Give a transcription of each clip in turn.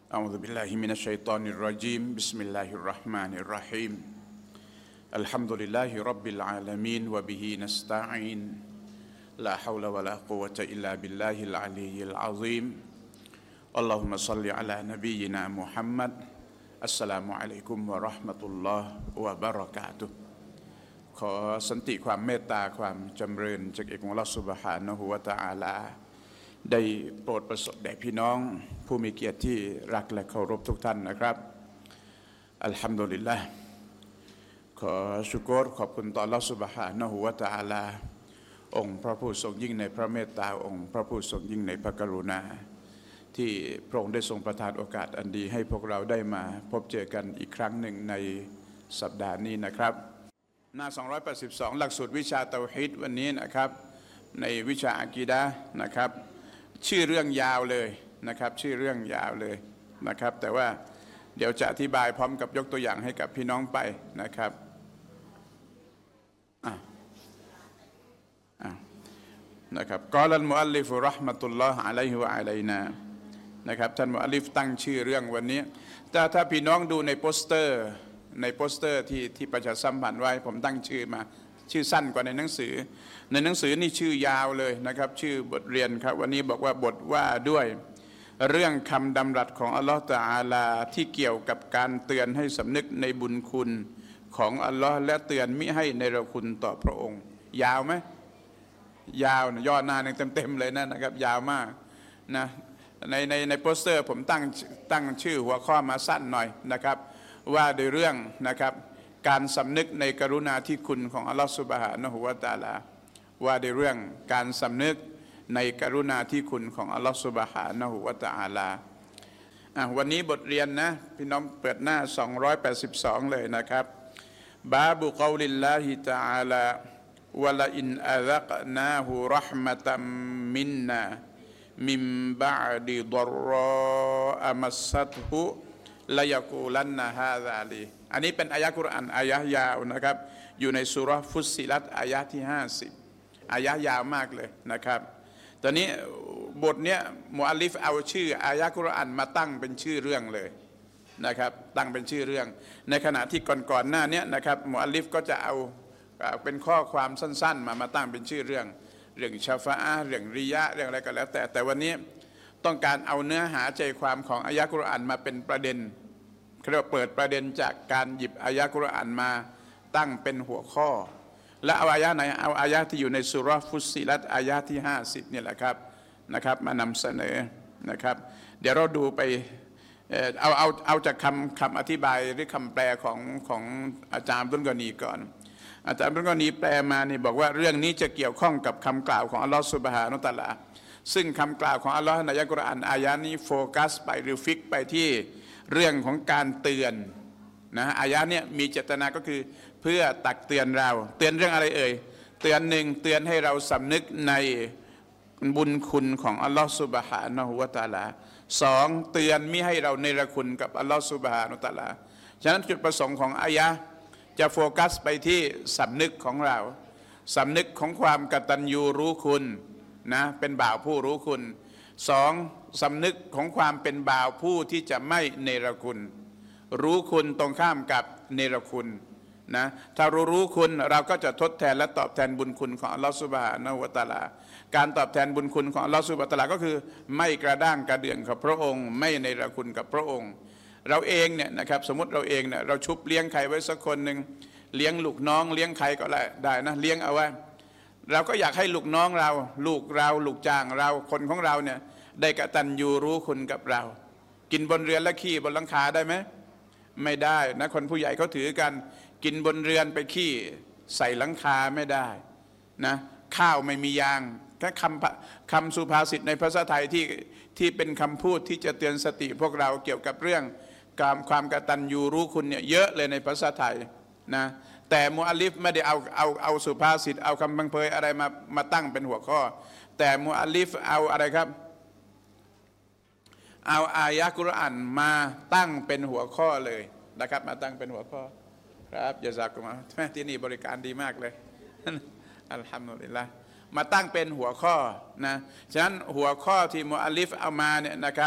أعوذ بالله من الشيطان الرجيم بسم الله الرحمن الرحيم الحمد لله رب العالمين وبه نستعين لا حول ولا قوة إلا بالله العلي العظيم اللهم صل على نبينا محمد السلام عليكم ورحمة الله وبركاتهขอสันติความเมตตาความจำเริญจากเอกของอัลเลาะห์ซุบฮานะฮูวะตะอาลาได้โปรดประสบแด่พี่น้องผู้มีเกียรติที่รักและเคารพทุกท่านนะครับอัลฮัมดุลิลละห์ขอชุกรขอบคุณต่ออัลเลาะห์ซุบฮานะฮูวะตะอาลาองค์พระผู้ทรงยิ่งในพระเมตตาองค์พระผู้ทรงยิ่งในพระกรุณาที่พระองค์ได้ทรงประทานโอกาสอันดีให้พวกเราได้มาพบเจอกันอีกครั้งหนึ่งในสัปดาห์นี้นะครับหน้า282หลักสูตรวิชาเตาฮีดวันนี้นะครับในวิชาอะกีดะห์นะครับชื่อเรื่องยาวเลยนะครับชื่อเรื่องยาวเลยนะครับแต่ว่าเดี๋ยวจะอธิบายพร้อมกับยกตัวอย่างให้กับพี่น้องไปนะครับนะครับกอลัลมุอัลลิฟเราะห์มะตุลลอฮ์อะลัยฮิวะอะลัยนานะครับท่านมุอัลลิฟตั้งชื่อเรื่องวันนี้ถ้าพี่น้องดูในโปสเตอร์ที่ประชาสัมพันธ์ไว้ผมตั้งชื่อมาชื่อสั้นกว่าในหนังสือนี่ชื่อยาวเลยนะครับชื่อบทเรียนครับวันนี้บอกว่าบทว่าด้วยเรื่องคำดำรัสของอัลลอฮฺตะอาลาที่เกี่ยวกับการเตือนให้สำนึกในบุญคุณของอัลลอฮ์และเตือนมิให้ในระคุณต่อพระองค์ยาวไหมยาวนะย่อหน้าหนึ่งเต็มเลยนะครับยาวมากนะในโปสเตอร์ผมตั้งชื่อหัวข้อมาสั้นหน่อยนะครับว่าโดยเรื่องนะครับการสำนึกในกรุณาธิคุณของอัลลอฮฺซุบฮานะฮูวะตะอาลาว่าในเรื่องการสำนึกในกรุณาธิคุณของอัลลอฮฺซุบฮานะฮูวะตะอาลาวันนี้บทเรียนนะพี่น้องเปิดหน้า282เลยนะครับบาบุกอลิลลาฮิตะอาลาวะลาอินอะซักนาฮูเราะห์มะตัมมินนามินบะอดิฎอรรอมัสซัตฮุละยะกูลันนะฮาซาลีอันนี้เป็นอายะห์กุรอานอายะห์ยาวนะครับอยู่ในซูเราะห์ฟุสซิลัตอายะห์ที่50อายะห์ยาวมากเลยนะครับตอนนี้บทเนี้ยมุอัลลิฟเอาชื่ออายะห์กุรอานมาตั้งเป็นชื่อเรื่องเลยนะครับตั้งเป็นชื่อเรื่องในขณะที่ก่อนหน้านี้นะครับมุอัลลิฟก็จะเอาเป็นข้อความสั้นๆมาตั้งเป็นชื่อเรื่องชาฟาอะห์เรื่องริยะห์เรื่องอะไรก็แล้วแต่วันนี้ต้องการเอาเนื้อหาใจความของอายะห์กุรอานมาเป็นประเด็นเรียกว่าเปิดประเด็นจากการหยิบอายะห์กุรอานมาตั้งเป็นหัวข้อและเอาอายะห์ไหนเอาอายะห์ที่อยู่ในซูเราะห์ฟุสซิลัตอายะห์ที่50นี่แหละครับมานำเสนอนะครับเดี๋ยวเราดูไปเอาจากคำอธิบายหรือคำแปลของอาจารย์อับดุลกอนีก่อนอาจารย์อับดุลกอนีแปลมานี่บอกว่าเรื่องนี้จะเกี่ยวข้องกับคำกล่าวของอัลลอฮฺซุบฮานะฮูวะตะอาลาซึ่งคำกล่าวของอัลลอฮฺในอายะห์กุรอานอายะห์นี้โฟกัสไปหรือฟิกไปที่เรื่องของการเตือนนะอายะห์เนี่ยมีเจตนาก็คือเพื่อตักเตือนเราเตือนเรื่องอะไรเอ่ยเตือนหนึ่งเตือนให้เราสำนึกในบุญคุณของอัลลอฮฺซุบฮานะฮูวะตะอาลาสองเตือนมิให้เราเนรคุณกับอัลลอฮฺซุบฮานะฮูวะตะอาลาฉะนั้นจุดประสงค์ของอายะห์จะโฟกัสไปที่สำนึกของเราสำนึกของความกตัญญูรู้คุณนะเป็นบ่าวผู้รู้คุณสองสำนึกของความเป็นบ่าวผู้ที่จะไม่เนรคุณรู้คุณตรงข้ามกับเนรคุณนะถ้ารู้คุณเราก็จะทดแทนและตอบแทนบุญคุณของอัลลอฮฺซุบฮานะฮูวะตะอาลาการตอบแทนบุญคุณของอัลลอฮฺซุบฮานะฮูวะตะอาลาก็คือไม่กระด้างกระเดื่องกับพระองค์ไม่เนรคุณกับพระองค์เราเองเนี่ยนะครับสมมติเราเองเนี่ยเราชุบเลี้ยงใครไว้สักคนหนึ่งเลี้ยงลูกน้องเลี้ยงใครก็ได้นะเลี้ยงเอาไว้เราก็อยากให้ลูกน้องเราลูกจ้างเราคนของเราเนี่ยได้กตัญญูรู้คุณกับเรากินบนเรือนและขี้บนหลังคาได้ไหมไม่ได้นะคนผู้ใหญ่เขาถือกันกินบนเรือนไปขี้ใส่หลังคาไม่ได้นะข้าวไม่มียางแค่คำสุภาษิตในภาษาไทยที่เป็นคำพูดที่จะเตือนสติพวกเราเกี่ยวกับเรื่องความกตัญญูรู้คุณเนี่ยเยอะเลยในภาษาไทยนะแต่มุอัลลิฟไม่ได้เอาสุภาษิตเอาคำบังเพยอะไรมาตั้งเป็นหัวข้อแต่มุอัลลิฟเอาอะไรครับเอาอายะห์กุรอานมาตั้งเป็นหัวข้อเลยนะครับมาตั้งเป็นหัวข้อครับยะซากุมุลลอฮ์แม่ที่นี่บริการดีมากเลยอัลฮัมดุลิลละห์มาตั้งเป็นหัวข้อนะฉะนั้นหัวข้อที่มุอัลลิฟเอามาเนี่ยนะครับ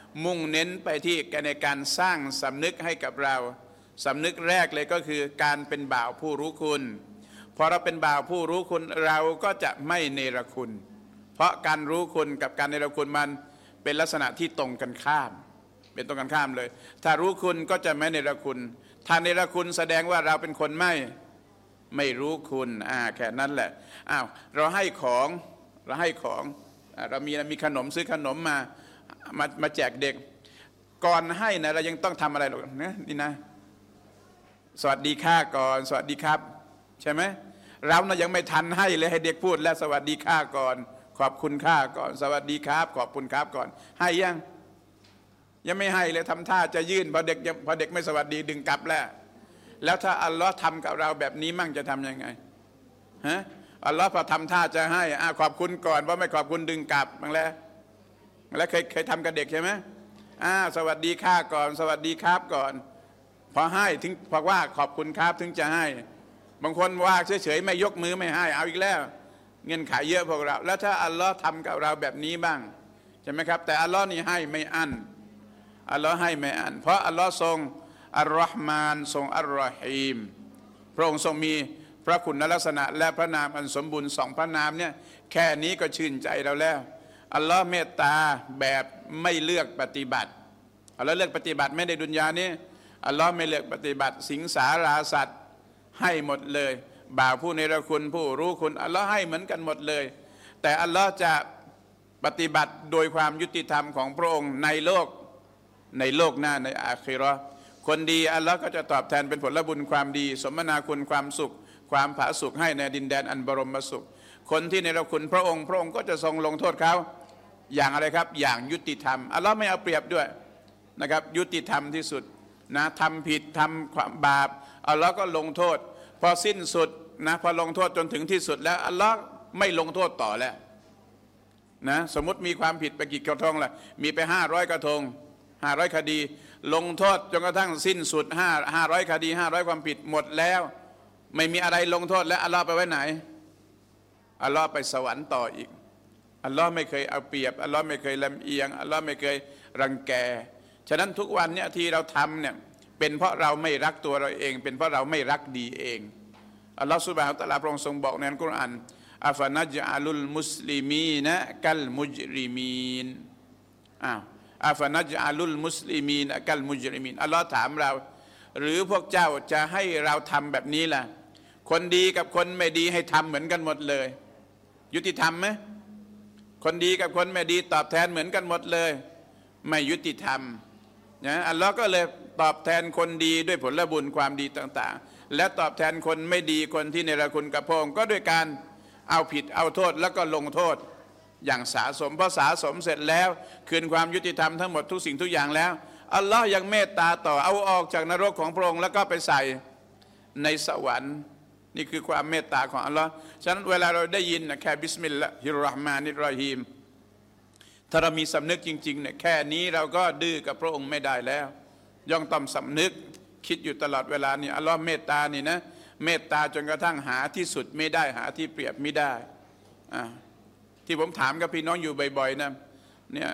มุ่งเน้นไปที่ในการสร้างสำนึกให้กับเราสำนึกแรกเลยก็คือการเป็นบ่าวผู้รู้คุณพอเราเป็นบ่าวผู้รู้คุณเราก็จะไม่เนรคุณ เพราะการรู้คุณกับการเนรคุณมันเป็นลักษณะที่ตรงกันข้ามเป็นตรงกันข้ามเลยถ้ารู้คุณก็จะไม่เนรคุณถ้าเนรคุณแสดงว่าเราเป็นคนไม่รู้คุณแค่นั้นแหละเราให้ของเรามีขนมซื้อขนมมาแจกเด็กก่อนให้นะเรายังต้องทำอะไรหรอกนะนี่นะสวัสดีค่ะก่อนสวัสดีครับใช่ไหมเรานะยังไม่ทันให้เลยให้เด็กพูดแล้วสวัสดีค่ะก่อนขอบคุณค่ะก่อนสวัสดีครับขอบคุณครับก่อนให้ยังไม่ให้เลยทำท่าจะยื่นพอเด็กไม่สวัสดีดึงกลับแล้วถ้าอัลลอฮ์ทำกับเราแบบนี้มั่งจะทำยังไงฮะอัลลอฮ์พอทำท่าจะให้ขอบคุณก่อนเพราะไม่ขอบคุณดึงกลับบ้างแล้วเคยทำกับเด็กใช่ไหมสวัสดีค่ะก่อนสวัสดีครับก่อนพอให้ถึงพอว่าขอบคุณครับถึงจะให้บางคนว่าเฉยๆไม่ยกมือไม่ให้เอาอีกแล้วเงินขายเยอะพวกเราแล้วถ้าอัลลอฮ์ทำกับเราแบบนี้บ้างใช่ไหมครับแต่อัลลอฮ์นี่ให้ไม่อั้นอัลลอฮ์ให้ไม่อั้นเพราะอัลลอฮ์ทรงอัลลอฮ์มานทรงอัลลอฮีมพระองค์ทรงมีพระคุณลักษณะและพระนามอันสมบูรณ์สองพระนามเนี่ยแค่นี้ก็ชื่นใจเราแล้วอัลลอฮ์เมตตาแบบไม่เลือกปฏิบัติอัลลอฮ์เลือกปฏิบัติไม่ได้ดุนยานี้อัลลอฮ์ไม่เลือกปฏิบัติสิงสาราสัตว์ให้หมดเลยบ่าวผู้เนรคุณผู้รู้คุณอัลลอฮ์ให้เหมือนกันหมดเลยแต่อัลลอฮ์จะปฏิบัติโดยความยุติธรรมของพระองค์ในโลกหน้าในอาคิเราะห์คนดีอัลลอฮ์ก็จะตอบแทนเป็นผลบุญความดีสมนาคุณความสุขความผาสุกให้ในดินแดนอันบรมสุขคนที่เนรคุณพระองค์ก็จะทรงลงโทษเขาอย่างอะไรครับอย่างยุติธรรมอัลลอฮ์ไม่เอาเปรียบด้วยนะครับยุติธรรมที่สุดนะทำผิดทำความบาปอัลลอฮ์ก็ลงโทษพอสิ้นสุดนะพอลงโทษจนถึงที่สุดแล้วอัลลอฮ์ไม่ลงโทษต่อแล้วนะสมมติมีความผิดไปกี่กระทงล่ะมีไป500กระทง500คดีลงโทษจนกระทั่งสิ้นสุด500คดี500ความผิดหมดแล้วไม่มีอะไรลงโทษแล้วอัลลอฮ์ไปไว้ไหนอัลลอฮ์ไปสวรรค์ต่ออีกอัลลอฮ์ไม่เคยเอาเปรียบอัลลอฮ์ไม่เคยลำเอียงอัลลอฮ์ไม่เคยรังแกฉะนั้นทุกวันเนี่ยที่เราทำเนี่ยเป็นเพราะเราไม่รักตัวเราเองเป็นเพราะเราไม่รักดีเองอัลลอฮ์ซุบฮานะฮูวะตะอาลาพระองค์ทรงบอกในอัลกุรอานอัฟนัจอัลุลมุสลิมีนะกัลมุจริมีนอัฟนัจอัลุลมุสลิมีนกัลมุจริมีนอัลลอฮ์ถามเราหรือพวกเจ้าจะให้เราทำแบบนี้ล่ะคนดีกับคนไม่ดีให้ทำเหมือนกันหมดเลยยุติธรรมไหมคนดีกับคนไม่ดีตอบแทนเหมือนกันหมดเลยไม่ยุติธรรมนะอัลลอฮ์ก็เลยตอบแทนคนดีด้วยผลบุญความดีต่างๆและตอบแทนคนไม่ดีคนที่เนรคุณกับพระองค์ก็ด้วยการเอาผิดเอาโทษแล้วก็ลงโทษอย่างสะสมพอสะสมเสร็จแล้วคืนความยุติธรรมทั้งหมดทุกสิ่งทุกอย่างแล้วอัลลอฮ์ยังเมตตาต่อเอาออกจากนรกของพระองค์แล้วก็ไปใส่ในสวรรค์นี่คือความเมตตาของอัลลอฮ์ฉะนั้นเวลาเราได้ยินแค่บิสมิลลาฮิรเราะห์มานิรเราะฮีมถ้าเรามีสำนึกจริงๆเนี่ยแค่นี้เราก็ดื้อกับพระองค์ไม่ได้แล้วย่อมต้องสำนึกคิดอยู่ตลอดเวลานี่อัลลอฮ์เมตตานี่นะเมตตาจนกระทั่งหาที่สุดไม่ได้หาที่เปรียบไม่ได้ที่ผมถามกับพี่น้องอยู่บ่อยๆนะเนี่ย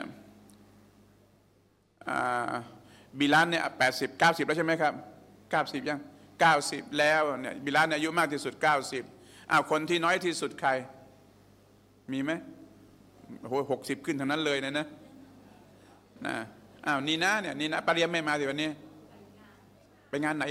บิลาลเนี่ย80 90แล้วใช่ไหมครับ90ยัง90แล้วเนี่ยบิลาลอายุมากที่สุด90คนที่น้อยที่สุดใครมีไหมโอ้โห60ขึ้นทั้งนั้นเลยนะนี่นะเนี่ยนี่นะปาเรียมไม่มาสิวันนี้ไปงานไหน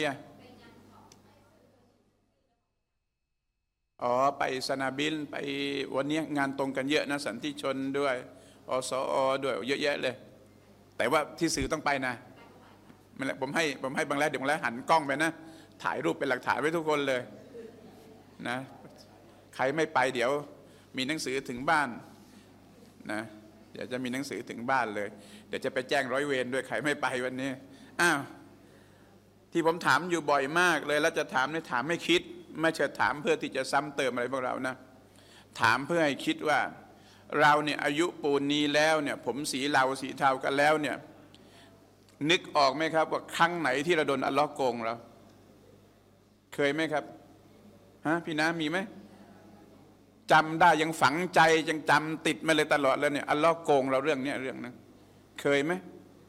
ไปสนาบิลไปวันนี้งานตรงกันเยอะนะสันติชนด้วยอสอด้วยเยอะแยะเลยแต่ว่าที่สื่อต้องไปนะผมให้บางแล้วเดี๋ยวบางแล้วหันกล้องไปนะถ่ายรูปเป็นหลักฐานไว้ทุกคนเลยนะใครไม่ไปเดี๋ยวมีหนังสือถึงบ้านนะเดี๋ยวจะมีหนังสือถึงบ้านเลยเดี๋ยวจะไปแจ้งร้อยเวรด้วยใครไม่ไปวันนี้ที่ผมถามอยู่บ่อยมากเลยแล้วจะถามถามให้คิดไม่ใช่ถามเพื่อที่จะซ้ำเติมอะไรพวกเรานะถามเพื่อให้คิดว่าเราเนี่ยอายุปูนนี้แล้วเนี่ยผมสีเหลาสีเทากันแล้วเนี่ยนึกออกไหมครับว่าครั้งไหนที่เราโดนอัลลอฮ์โกงเราเคยไหมครับพี่น้ามีไหมจำได้ยังฝังใจยังจำติดมาเลยตลอดแล้วเนี่ยอัลลอฮ์โกงเราเรื่องนี้เรื่องนั้นเคยไหม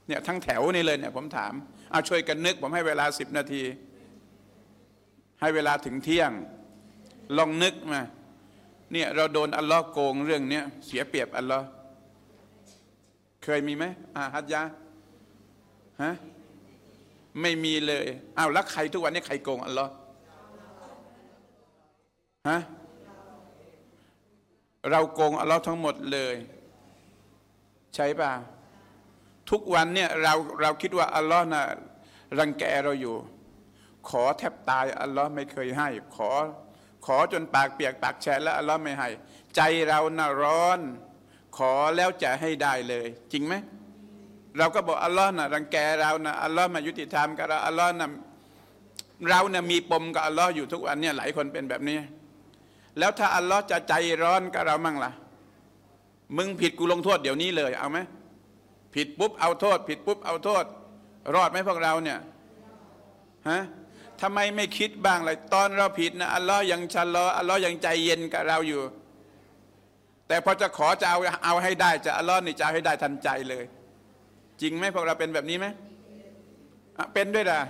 เนี่ยทั้งแถวนี่เลยเนี่ยผมถามเอาช่วยกันนึกผมให้เวลา10 นาทีให้เวลาถึงเที่ยงลองนึกมาเนี่ยเราโดนอัลลอฮ์โกงเรื่องเนี้ยเสียเปรียบอัลลอฮ์เคยมีไหมฮัจญะฮะไม่มีเลยอ้าวแล้วใครทุกวันนี้ใครโกงอัลลอฮ์ฮะเราโกงอัลลอฮ์ทั้งหมดเลยใช่ป่ะทุกวันเนี่ยเราคิดว่าอัลลอฮ์น่ะรังแกเราอยู่ขอแทบตายอัลลอฮ์ไม่เคยให้ขอจนปากเปียกปากแฉะแล้วอัลลอฮ์ไม่ให้ใจเราน่ะร้อนขอแล้วจะให้ได้เลยจริงไหมเราก็บอกอัลลอฮ์น่ะรังแกเรานะอัลลอฮ์มายุติธรรมกับเราอัลลอฮ์น่ะเราเนี่ยมีปมกับอัลลอฮ์อยู่ทุกวันเนี่ยหลายคนเป็นแบบนี้แล้วถ้าอัลลอฮ์จะใจร้อนกับเรามั่งล่ะมึงผิดกูลงโทษเดี๋ยวนี้เลยเอาไหมผิดปุ๊บเอาโทษผิดปุ๊บเอาโทษรอดไหมพวกเราเนี่ยฮะทำไมไม่คิดบ้างเลยตอนเราผิดนะอัลลอฮ์ยังชะลออัลลอฮ์ยังใจเย็นกับเราอยู่แต่พอจะขอจะเอาให้ได้จะอัลลอฮ์นี่จะให้ได้ทันใจเลยจริงไหมพวกเราเป็นแบบนี้ไหมเป็นด้วยล่ะ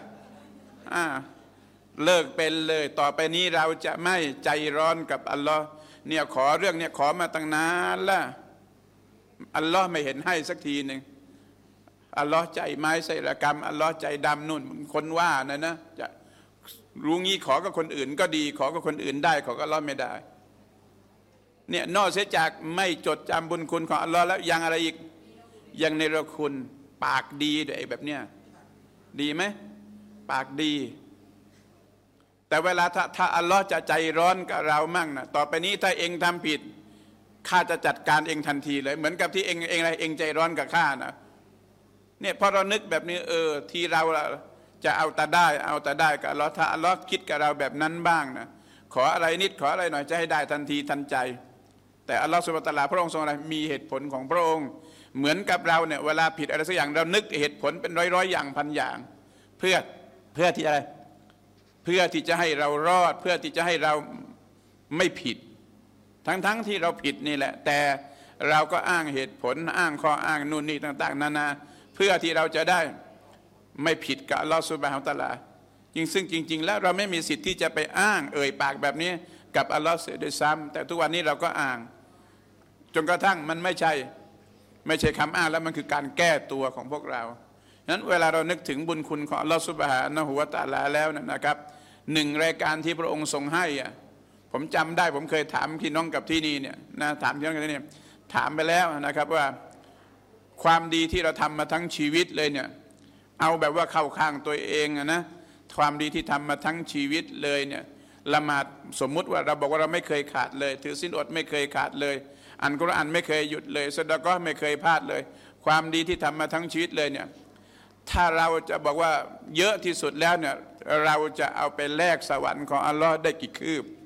เลิกเป็นเลยต่อไปนี้เราจะไม่ใจร้อนกับอัลลอฮ์เนี่ยขอเรื่องเนี่ยขอมาตั้งนานละอัลลอฮ์ไม่เห็นให้สักทีหนึ่งอัลลอฮ์ใจไม้ใส่ระกรรมอัลลอฮ์ใจดำนุ่นคนว่านะจะรู้งี้ขอกับคนอื่นก็ดีขอกับคนอื่นได้ขอกับอัลลอฮ์ไม่ได้เนี่ยนอกเสียจากไม่จดจำบุญคุณของอัลลอฮ์แล้วยังอะไรอีกยังเนรคุณปากดีด้วยแบบเนี้ยดีไหมปากดีแต่เวลาถ้าอัลลอฮ์จะใจร้อนกับเรามั่งนะต่อไปนี้ถ้าเองทำผิดข้าจะจัดการเองทันทีเลยเหมือนกับที่เองใจร้อนกับข้านะเนี่ยพอเรานึกแบบนี้ที่เราจะเอาแต่ได้กับอัลลอฮ์ถ้าอัลลอฮ์คิดกับเราแบบนั้นบ้างนะขออะไรนิดขออะไรหน่อยจะให้ได้ทันทีทันใจแต่อัลลอฮ์ซุบฮานะฮูวะตะอาลาพระองค์ทรงอะไรมีเหตุผลของพระองค์เหมือนกับเราเนี่ยเวลาผิดอะไรสักอย่างเรานึกเหตุผลเป็นร้อยอย่างพันอย่างเพื่อที่อะไรเพื่อที่จะให้เรารอดเพื่อที่จะให้เราไม่ผิดทั้งที่เราผิดนี่แหละแต่เราก็อ้างเหตุผลอ้างข้ออ้างนู่นนี่ต่างๆนานาเพื่อที่เราจะได้ไม่ผิดกับอัลลอฮฺซุบฮานะฮูวะตะอาลาซึ่งจริงๆแล้วเราไม่มีสิทธิ์ที่จะไปอ้างปากแบบนี้กับอัลลอฮฺเสียด้วยซ้ำแต่ทุกวันนี้เราก็อ้างจนกระทั่งมันไม่ใช่คำอ้างแล้วมันคือการแก้ตัวของพวกเรานั้นเวลาเรานึกถึงบุญคุณของอัลลอฮฺซุบฮานะฮูวะตะอาลาแล้วนะครับหนึ่งรายการที่พระองค์ทรงให้ผมจำได้ผมเคยถามพี่น้องกับที่นี่เนี่ยนะถามพี่น้องกับที่นี่ถามไปแล้วนะครับว่าความดีที่เราทำมาทั้งชีวิตเลยเนี่ยเอาแบบว่าเข้าข้างตัวเองนะความดีที่ทำมาทั้งชีวิตเลยเนี่ยละหมาดสมมุติว่าเราบอกว่าเราไม่เคยขาดเลยถือศีลอดไม่เคยขาดเลยอ่านกุรอานไม่เคยหยุดเลยซะดะกอฮ์ไม่เคยพลาดเลยความดีที่ทำมาทั้งชีวิตเลยเนี่ยถ้าเราจะบอกว่าเยอะที่สุดแล้วเนี่ยเราจะเอาไปแลกสวรรค์ของอัลลอฮ์ได้กี่คืบ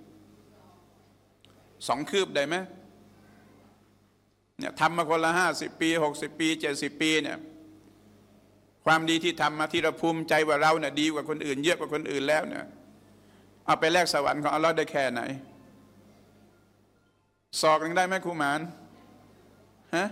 2 คืบได้ไหมเนี่ยทำมาคนละ50 ปี60 ปี70 ปีเนี่ยความดีที่ทำมาที่เราภูมิใจว่าเราเนี่ยดีกว่าคนอื่นเยอะกว่าคนอื่นแล้วเนี่ยเอาไปแลกสวรรค์ของอัลลอฮ์ได้แค่ไหนศอกยังได้ไหมครูหมานฮะ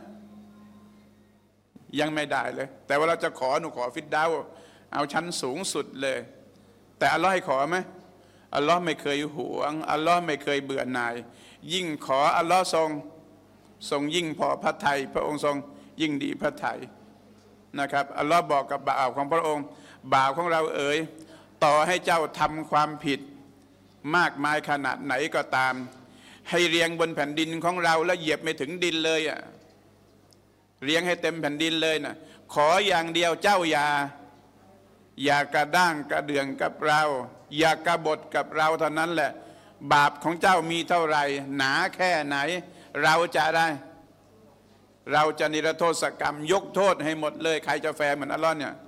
ยังไม่ได้เลยแต่ว่าเราจะขอหนูขอฟิดดาวเอาชั้นสูงสุดเลยแต่อัลลอฮ์ให้ขอไหมอัลลอฮ์ไม่เคยหวงอัลลอฮ์ไม่เคยเบื่อหน่ายยิ่งขออัลลอฮ์ทรงยิ่งพอพระทัยพระองค์ทรงยิ่งดีพระทัยนะครับอัลลอฮ์บอกกับบ่าวของพระองค์บ่าวของเราต่อให้เจ้าทำความผิดมากมายขนาดไหนก็ตามให้เรียงบนแผ่นดินของเราแล้วเหยียบไม่ถึงดินเลยเรียงให้เต็มแผ่นดินเลยนะขออย่างเดียวเจ้าอย่ากระด้างกระเดื่องกับเราอย่ากบฏกับเราเท่านั้นแหละบาปของเจ้ามีเท่าไหร่หนาแค่ไหนเราจะนิรโทษกรรมยกโทษให้หมดเลยใครจะแฟร์เหมือนอัลลอฮ์เนี่ย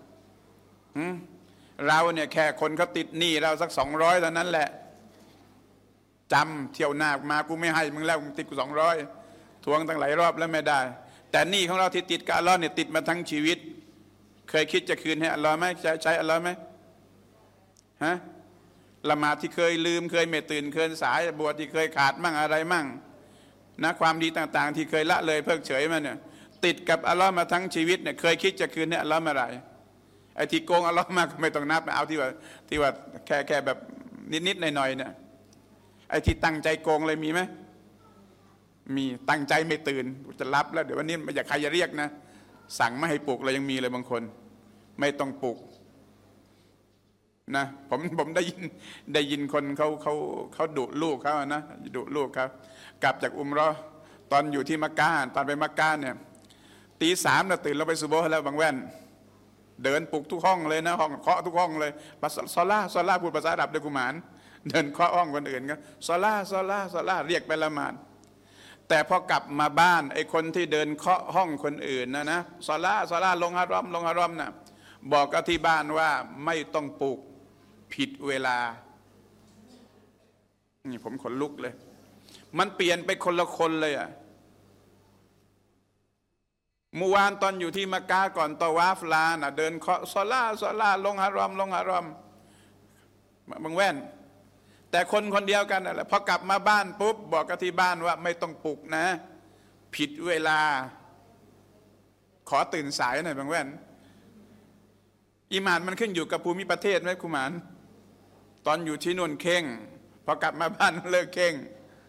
เราเนี่ยแค่คนเขาติดหนี้เราสัก200เท่านั้นแหละจำเที่ยวหน้ามากูไม่ให้มึงแล้วมึงติดกู200ทวงตั้งหลายรอบแล้วไม่ได้แต่หนี้ของเราที่ติดกับอัลลอฮ์เนี่ยติดมาทั้งชีวิตเคยคิดจะคืนให้อัลลอฮ์ไหมใช้อัลลอฮ์ไหมฮะละหมาดที่เคยลืมเคยไม่ตื่นเคยสายบวชที่เคยขาดมั่งอะไรมั่งนะความดีต่างๆที่เคยละเลยเพิกเฉยมาเนี่ยติดกับอัลลอฮ์มาทั้งชีวิตเนี่ยเคยคิดจะคืนให้อัลลอฮ์เมื่อไหร่ไอ้ที่โกงอัลลอฮ์มาก็ไม่ต้องนับเอาที่ว่าแค่แบบนิดๆหน่อยๆเนี่ยไอ้ที่ตั้งใจโกงเลยมีไหมมีตั้งใจไม่ตื่นจะรับแล้วเดี๋ยววันนี้ไม่อยากใครจะเรียกนะสั่งไม่ให้ปลุกเลยยังมีเลยบางคนไม่ต้องปลุกนะผมได้ยินคนเขาดุลูกเขานะดุลูกเขากลับจากอุมเราะห์ตอนอยู่ที่มักกะฮ์ตอนไปมักกะฮ์เนี่ยตีสามตื่นเราไปซุบฮ์แล้วบางแว่นเดินปลุกทุกห้องเลยนะห้องเคาะทุกห้องเลยซอลาพูดภาษาอาหรับด้วยกุมารเดินเคาะห้องคนอื่นก็ซอลาเรียกไปละหมาดแต่พอกลับมาบ้านไอ้คนที่เดินเคาะห้องคนอื่นนะซอลาลงฮารอมนะบอกกับที่บ้านว่าไม่ต้องปลุกผิดเวลานี่ผมขนลุกเลยมันเปลี่ยนไปคนละคนเลยอ่ะเมื่อวานตอนอยู่ที่มักกะฮ์ก่อนตอวาฟลานะเดินเคาะซอลาลงฮารอมบางแว่นแต่คนเดียวกันนั่นแหละพอกลับมาบ้านปุ๊บบอกกับที่บ้านว่าไม่ต้องปลุกนะผิดเวลาขอตื่นสายหน่อยบางแว่นอีหม่านมันขึ้นอยู่กับภูมิประเทศไหมคุณหมานตอนอยู่ที่นู่นเข่งพอกลับมาบ้านเลิกเข่ง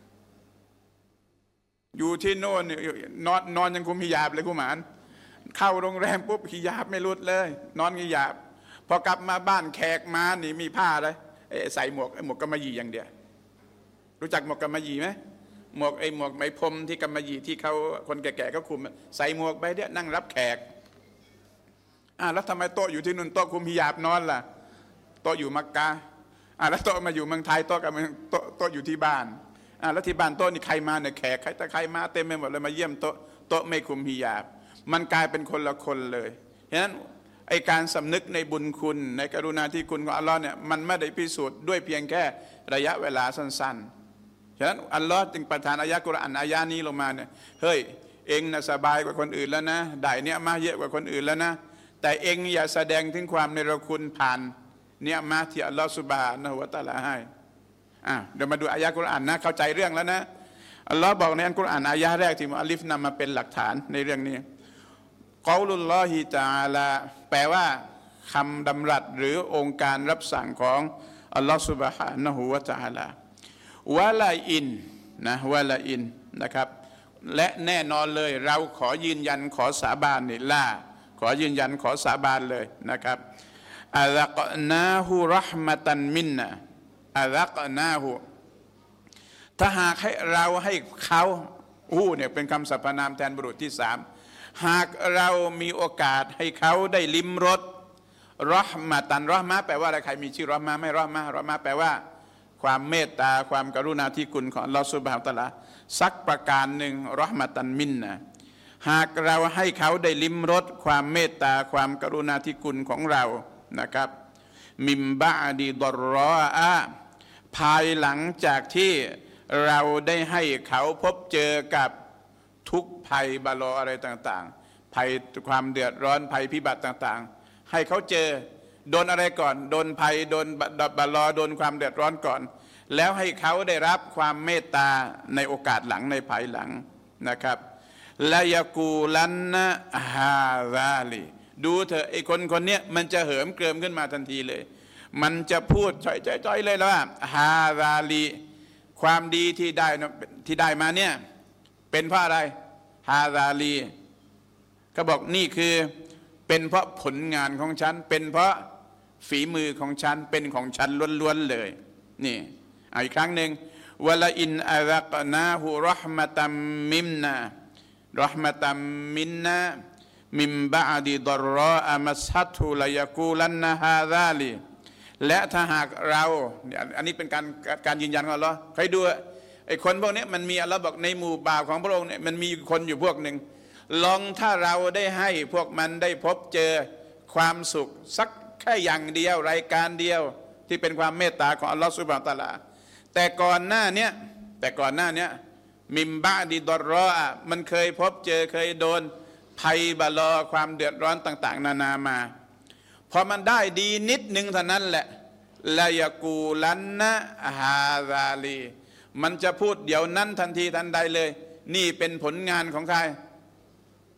อยู่ที่โน่นนอนยังคุมฮิญาบเลยคุณหมานเข้าโรงแรมปุ๊บฮิญาบไม่รุดเลยนอนฮิญาบพอกลับมาบ้านแขกมานี่มีผ้าอะไรใส่หมวกกำมะหยี่อย่างเดียวรู้จักหมวกกำมะหยี่ไหมหมวกไหมพรมที่กำมะหยี่ที่เขาคนแก่ๆเขาคุมใส่หมวกไปเนี่ยนั่งรับแขกแล้วทำไมโต๊ะอยู่ที่นู่นโต๊ะคุมฮิญาบนอนล่ะโต๊ะอยู่มักกะฮ์แล้วโต๊ะมาอยู่เมืองไทยโต๊ะอยู่ที่บ้านแล้วที่บ้านโต๊ะนี่ใครมาเนี่ยแขกใครมาเต็มไปหมดเลยมาเยี่ยมโต๊ะไม่คุมฮิญาบมันกลายเป็นคนละคนเลยฉะนั้นไอการสำนึกในบุญคุณในกรุณาธิคุณของอัลลอฮ์เนี่ยมันไม่ได้พิสูจน์ด้วยเพียงแค่ระยะเวลาสั้นๆฉะนั้นอัลลอฮ์จึงประทานอายะกุรอานอายะนี้ลงมาเนี่ยเฮ้ยเองนะสบายกว่าคนอื่นแล้วนะได้เนี่ยมาเยอะกว่าคนอื่นแล้วนะแต่เองอย่าแสดงถึงความเนรคุณผ่านเนี่ยมาที่อัลลอฮ์ซุบฮานะฮูวะตะอาลาให้เดี๋ยวมาดูอายะกุรอานนะเข้าใจเรื่องแล้วนะอัลลอฮ์บอกในอัลกุรอานอายะแรกที่มุอัลลิฟนำมาเป็นหลักฐานในเรื่องนี้กอลุลลอฮิตะอาลาแปลว่าคำดำรัสหรือองค์การรับสั่งของอัลลอฮฺซุบฮานะฮูวะตะอาลาวะลาอินนะครับและแน่นอนเลยเราขอยืนยันขอสาบานนี่ขอยืนยันขอสาบานเลยนะครับอะลักนาฮูเราะห์มะตันมินนาอะลักนาฮูถ้าหากให้เราให้เขาเนี่ยเป็นคำสรรพนามแทนบุรุษที่สามหากเรามีโอกาสให้เขาได้ลิ้มรสเราะห์มะตันเราะห์มะแปลว่าอะไรใครมีชื่อเราะห์มะไม่เราะห์มะแปลว่าความเมตตาความกรุณาธิคุณของอัลลอฮฺซุบฮานะฮูวะตะอาลาสักประการหนึ่งเราะห์มะตันมินนะหากเราให้เขาได้ลิ้มรสความเมตตาความกรุณาธิคุณของเรานะครับมิมบะอดีดอรออะภายหลังจากที่เราได้ให้เขาพบเจอกับทุกภัยบาลออะไรต่างๆภัยความเดือดร้อนภัยพิบัติต่างๆให้เขาเจอโดนอะไรก่อนโดนภัยโดนบาลอโดนความเดือดร้อนก่อนแล้วให้เขาได้รับความเมตตาในโอกาสหลังในภายหลังนะครับลายากูลันนะฮาซาลีดูเถอะไอ้คนเนี้ยมันจะเหิมเกริมขึ้นมาทันทีเลยมันจะพูดจ่อยๆเลยแล้วว่าฮาซาลีความดีที่ได้มาเนี่ยเป็นเพราะอะไรฮาซาลีเขาบอกนี่คือเป็นเพราะผลงานของฉันเป็นเพราะฝีมือของฉันเป็นของฉันล้วนๆเลยนี่อีกครั้งหนึ่งวะลาอินอะซักนาฮูเราะห์มะตัมมินนาเราะห์มะตัมมินนามิมบะอดีดอรรออะมัสฮัตฮุลายะกูลันนะฮาซาลีและถ้าหากเราอันนี้เป็นการยืนยันของอัลเลาะห์ใครดูไอ้คนพวกนี้มันมีอัลเลาะห์บอกในหมู่บ่าวของพระองค์เนี่ยมันมีคนอยู่พวกหนึ่งลองถ้าเราได้ให้พวกมันได้พบเจอความสุขสักแค่อย่างเดียวรายการเดียวที่เป็นความเมตตาของอัลลอฮฺซุบฮานะฮูวะตะอาลาแต่ก่อนหน้านี้มิมบะดีดอรรออะมันเคยพบเจอเคยโดนภัยบาลอความเดือดร้อนต่างๆนานามาพอมันได้ดีนิดนึงเท่านั้นแหละลายากูลันนะฮาซาลีมันจะพูดเดี๋ยวนั้นทันทีทันใดเลยนี่เป็นผลงานของใครผ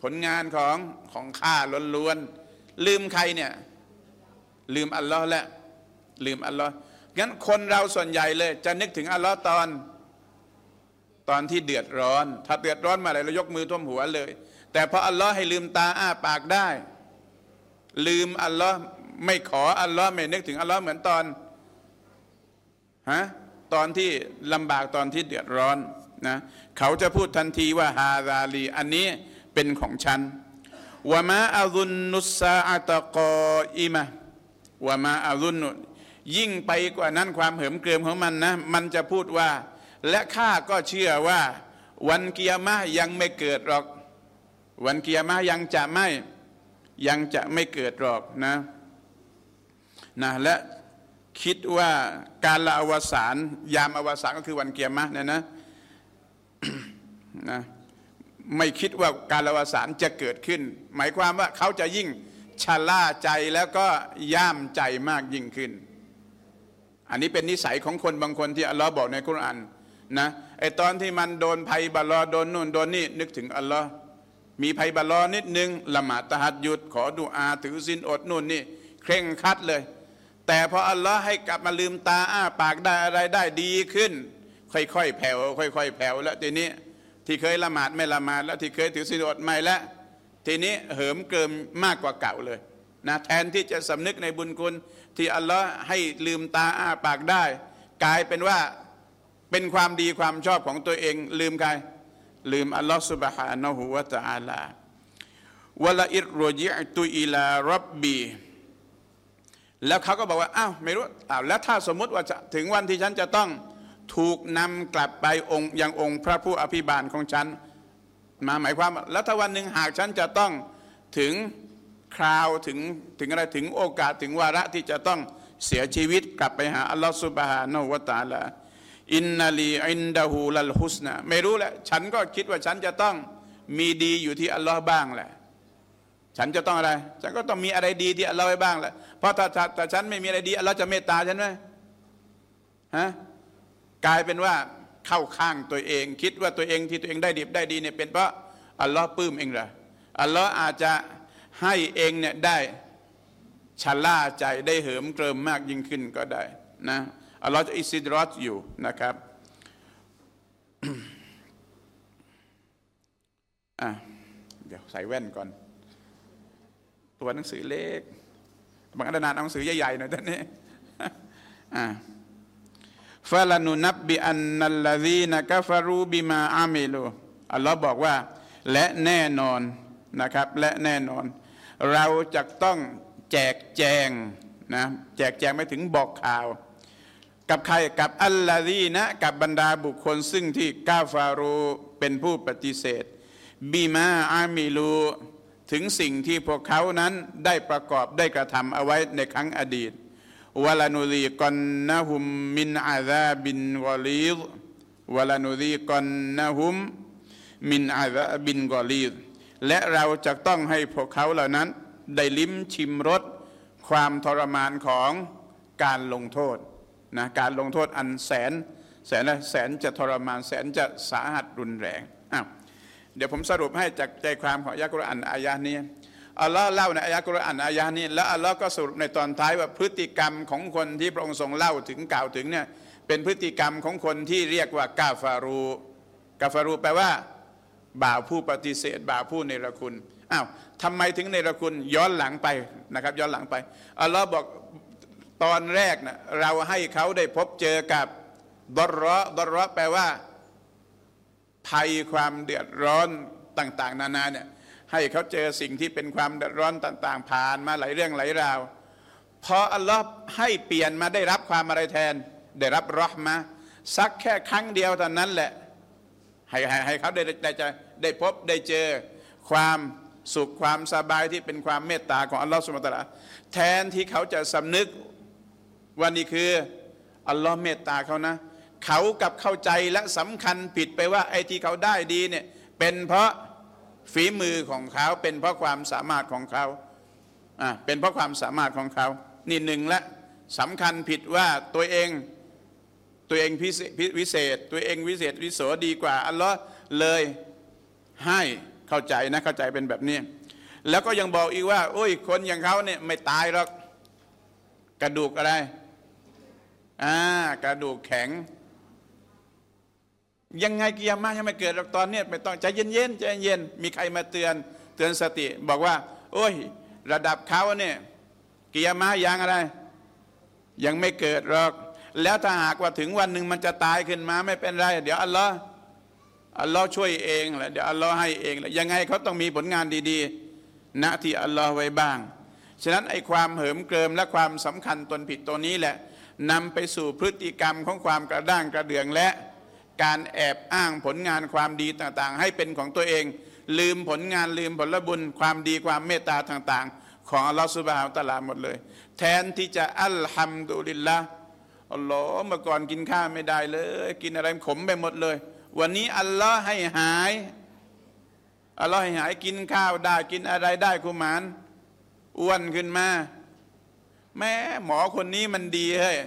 ผลงานของข้าล้วนๆลืมใครเนี่ยลืมอัลลอฮ์และลืมอัลลอฮ์งั้นคนเราส่วนใหญ่เลยจะนึกถึงอัลลอฮ์ตอนที่เดือดร้อนถ้าเดือดร้อนมาอะไรเรายกมือท่วมหัวเลยแต่พออัลลอฮ์ให้ลืมตาอ้าปากได้ลืมอัลลอฮ์ไม่ขออัลลอฮ์ไม่นึกถึงอัลลอฮ์เหมือนตอนที่ลำบากตอนที่เดือดร้อนนะเขาจะพูดทันทีว่าฮาซาลีอันนี้เป็นของฉันวะมาอะซุนนุสซาอะตะกออิมะวะมาอะซุนนุยิ่งไปกว่านั้นความเหิมเกริมของมันนะมันจะพูดว่าและข้าก็เชื่อว่าวันกิยามะห์ยังไม่เกิดหรอกวันกิยามะห์ยังจะไม่เกิดหรอกนะและคิดว่าการละอวสานยามอวสานก็คือวันกิยามะห์นะไม่คิดว่าการละอวสานจะเกิดขึ้นหมายความว่าเขาจะยิ่งชะล่าใจแล้วก็ย่ามใจมากยิ่งขึ้นอันนี้เป็นนิสัยของคนบางคนที่อัลลอฮ์บอกในกุรอานนะไอตอนที่มันโดนภัยบาลอโดนนู่นโดนนี่นึกถึงอัลลอฮ์มีภัยบาลอนิดนึงละหมาดตะฮัดยุดขอดุอาถือศีลอดนู่นนี่เคร่งครัดเลยแต่พออัลลอฮ์ให้กลับมาลืมตาอ้าปากได้อะไรได้ดีขึ้นค่อยๆแผ่วค่อยๆแผ่วแล้วทีนี้ที่เคยละหมาดไม่ละหมาดแล้วที่เคยถือศีลอดไม่แล้วทีนี้เหิมเกิมมากกว่าเก่าเลยนะแทนที่จะสำนึกในบุญคุณที่อัลลอฮ์ให้ลืมตาอ้าปากได้กลายเป็นว่าเป็นความดีความชอบของตัวเองลืมใครลืมอัลลอฮ์ซุบฮานะฮูวะตะอาลาวะลาอิรรจิอตุอิลารับบีแล้วเขาก็บอกว่าอ้าวไม่รู้แล้วถ้าสมมุติว่าถึงวันที่ฉันจะต้องถูกนำกลับไปยังองค์พระผู้อภิบาลของฉันมาหมายความว่าแล้วถ้าวันหนึ่งหากฉันจะต้องถึงคราวถึงอะไรถึงโอกาสถึงวาระที่จะต้องเสียชีวิตกลับไปหาอัลลอฮฺซุบฮานะฮูวะตะอาลาอินนาลีอินดะฮูลัลฮุสนาไม่รู้แหละฉันก็คิดว่าฉันจะต้องมีดีอยู่ที่อัลลอฮ์บ้างแหละฉันจะต้องอะไรฉันก็ต้องมีอะไรดีที่อัลลอฮ์ไว้บ้างแหละเพราะถ้าฉันไม่มีอะไรดีอัลลอฮ์จะเมตตาฉันไหมกลายเป็นว่าเข้าข้างตัวเองคิดว่าตัวเองที่ตัวเองได้ดีได้ดีเนี่ยเป็นเพราะอัลลอฮ์ปลื้มเองเหรออัลลอฮ์อาจจะให้เองเนี่ยได้ชะล่าใจได้เหิมเกริมมากยิ่งขึ้นก็ได้นะอัลลอฮ์จะอิสติดรอจอยู่นะครับเดี๋ยวใส่แว่นก่อนตัวหนังสือเล็กบางอาจารย์เอาหนังสือใหญ่ๆหน่อยท่านนี้ฟะลานุนับบิอันนัลลซีนะกะฟะรูบิมาอามิลูอัลลอฮ์บอกว่าและแน่นอนนะครับและแน่นอนเราจะต้องแจกแจงนะแจกแจงไม่ถึงบอกข่าวกับใครกับอัลลาซีนะกับบรรดาบุคคลซึ่งที่กาฟารูเป็นผู้ปฏิเสธบิมาอามิลูถึงสิ่งที่พวกเขานั้นได้ประกอบได้กระทำเอาไว้ในครั้งอดีตวะลานุซีกอนนะฮุมมินอาซาบินกอลีซวะลานุซีกอนนะฮุมมินอาซาบินกอลีซและเราจะต้องให้พวกเขาเหล่านั้นได้ลิ้มชิมรสความทรมานของการลงโทษนะการลงโทษอันแสนจะทรมานแสนจะสาหัสรุนแรงเดี๋ยวผมสรุปให้จากใจความของอายะห์กุรอานอายะห์นี้อัลลอฮ์เล่าในอายะห์กุรอานอายะห์นี้แล้วอัลลอฮ์ก็สรุปในตอนท้ายว่าพฤติกรรมของคนที่พระองค์ทรงเล่าถึงกล่าวถึงเนี่ยเป็นพฤติกรรมของคนที่เรียกว่ากาฟารูแปลว่าบ่าวผู้ปฏิเสธบ่าวผู้เนรคุณทำไมถึงเนรคุณย้อนหลังไปนะครับย้อนหลังไปอัลลอฮ์บอกตอนแรกนะเราให้เขาได้พบเจอกับดอรเราะแปลว่าภัยความเดือดร้อนต่างๆนานาเนี่ยให้เขาเจอสิ่งที่เป็นความเดือดร้อนต่างๆผ่านมาหลายเรื่องหลายราวพออัลลอฮ์ให้เปลี่ยนมาได้รับความอะไรแทนได้รับเราะห์มะห์สักแค่ครั้งเดียวเท่านั้นแหละให้เขาได้พบได้เจอความสุขความสบายที่เป็นความเมตตาของอัลลอฮ์ซุบฮานะฮูวะตะอาลาแทนที่เขาจะสำนึกว่านี่คืออัลลอฮ์เมตตาเขานะเขากับเข้าใจและสำคัญผิดไปว่าไอ้ที่เขาได้ดีเนี่ยเป็นเพราะฝีมือของเขาเป็นเพราะความสามารถของเขาเป็นเพราะความสามารถของเขานี่หนึ่งและสำคัญผิดว่าตัวเองวิเศษตัวเองวิเศษวิโสดีกว่าอัลลอฮ์เลยให้เข้าใจนะเข้าใจเป็นแบบนี้แล้วก็ยังบอกอีกว่าโอ้ยคนอย่างเขาเนี่ยไม่ตายหรอกกระดูกอะไรกระดูกแข็งยังไงกิยามะห์ยังไม่เกิดหรอกตอนนี้ไม่ต้องใจเย็นๆใจเย็นมีใครมาเตือนสติบอกว่าโอ้ยระดับเขาเนี่ยกิยามะห์ยังอะไรยังไม่เกิดหรอกแล้วถ้าหากว่าถึงวันหนึ่งมันจะตายขึ้นมาไม่เป็นไรเดี๋ยวอัลลอฮ์ช่วยเองแหละเดี๋ยวอัลลอฮ์ให้เองแหละยังไงเขาต้องมีผลงานดีๆณที่อัลลอฮ์ไว้บ้างฉะนั้นไอ้ความเหิมเกริมและความสำคัญตนผิดตัวนี้แหละนำไปสู่พฤติกรรมของความกระด้างกระเดื่องและการแอบอ้างผลงานความดีต่างๆให้เป็นของตัวเองลืมผลงานลืมผลบุญความดีความเมตตาต่างๆของอัลลอฮฺซุบฮานะฮูวะตะอาลาหมดเลยแทนที่จะอัลฮัมดุลิลละอัลลอฮ์เมื่อก่อนกินข้าวไม่ได้เลยกินอะไรขมไปหมดเลยวันนี้อัลลอฮ์ให้หายอัลลอฮ์ให้หายกินข้าวได้กินอะไรได้กุมารอ้วนขึ้นมาแม่หมอคนนี้มันดีเฮ้ย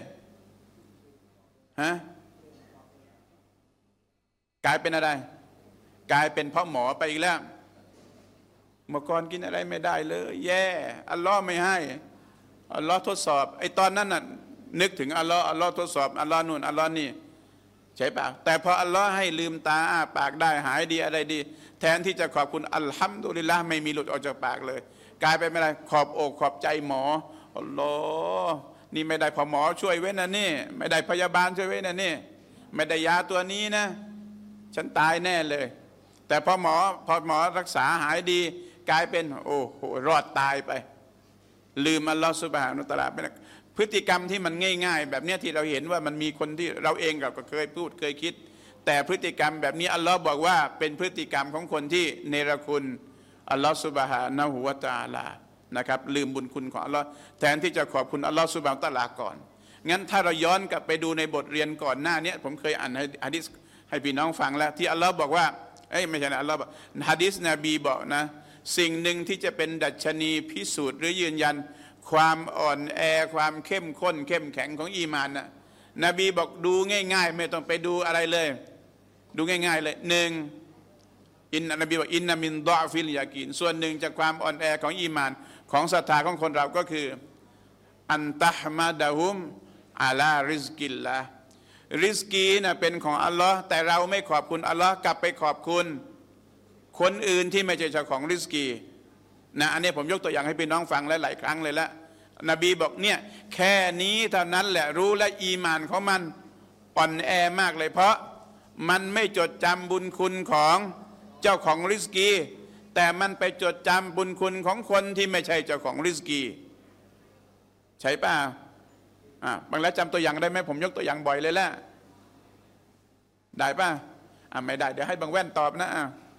กลายเป็นอะไรกลายเป็นพ่อหมอไปอีกแล้วเมื่อก่อนกินอะไรไม่ได้เลยแย่อัลลอฮ์ไม่ให้อัลลอฮ์ทดสอบไอ้ตอนนั้นน่ะนึกถึงอัลลอฮ์ทดสอบอัลลอฮ์นู่นอัลลอฮ์นี่ใช่ปะแต่พออัลลอฮ์ให้ลืมตาอ้าปากได้หายดีอะไรดีแทนที่จะขอบคุณอัลฮัมดุลิลละห์ไม่มีหลุดออกจากปากเลยกลายเป็นอะไรขอบอกขอบใจหมออัลลอฮ์นี่ไม่ได้พอหมอช่วยไว้นะนี่ไม่ได้พยาบาลช่วยไว้นะนี่ไม่ได้ยาตัวนี้นะฉันตายแน่เลยแต่พอหมอรักษาหายดีกลายเป็นโอ้โหรอดตายไปลืมอัลลอฮฺซุบฮานะฮูวะตะอาลาเป็นพฤติกรรมที่มันง่ายๆแบบนี้ที่เราเห็นว่ามันมีคนที่เราเองก็เคยพูดเคยคิดแต่พฤติกรรมแบบนี้อัลลอฮ์บอกว่าเป็นพฤติกรรมของคนที่เนรคุณอัลลอฮฺซุบฮานะฮูวะตะอาลานะครับลืมบุญคุณของอัลลอฮ์แทนที่จะขอบคุณอัลลอฮฺซุบฮานะฮูวะตะอาลาก่อนงั้นถ้าเราย้อนกลับไปดูในบทเรียนก่อนหน้านี้ผมเคยอ่านหะดีษให้พี่น้องฟังแล้วที่อัลลอฮ์บอกว่าไม่ใช่นะอัลลอฮ์บอกหะดีษนบีบอกนะสิ่งหนึ่งที่จะเป็นดัชนีพิสูจน์หรือยืนยันความอ่อนแอความเข้มข้นเข้มแข็งของอีมานนะนบีบอกดูง่ายๆไม่ต้องไปดูอะไรเลยดูง่ายๆเลยหนึ่งนบีบอกอินนามินดอฟิลยากีนส่วนหนึ่งจากความอ่อนแอของอีมานของศรัทธาของคนเราก็คืออันตะฮ์มาดะฮุมอาลาริซกิลละริซกีนะเป็นของอัลลอฮ์แต่เราไม่ขอบคุณอัลลอฮ์กลับไปขอบคุณคนอื่นที่ไม่ใช่เจ้าของริซกีนะอันนี้ผมยกตัวอย่างให้พี่น้องฟังหลายๆครั้งเลยละนบีบอกเนี่ยแค่นี้เท่านั้นแหละรู้และอีมานของมันอ่อนแอมากเลยเพราะมันไม่จดจำบุญคุณของเจ้าของริซกีแต่มันไปจดจำบุญคุณของคนที่ไม่ใช่เจ้าของริซกีใช่ป่ะบางแล้วจำตัวอย่างได้ไหมผมยกตัวอย่างบ่อยเลยแหละได้ป่ะไม่ได้เดี๋ยวให้บางแว่นตอบนะ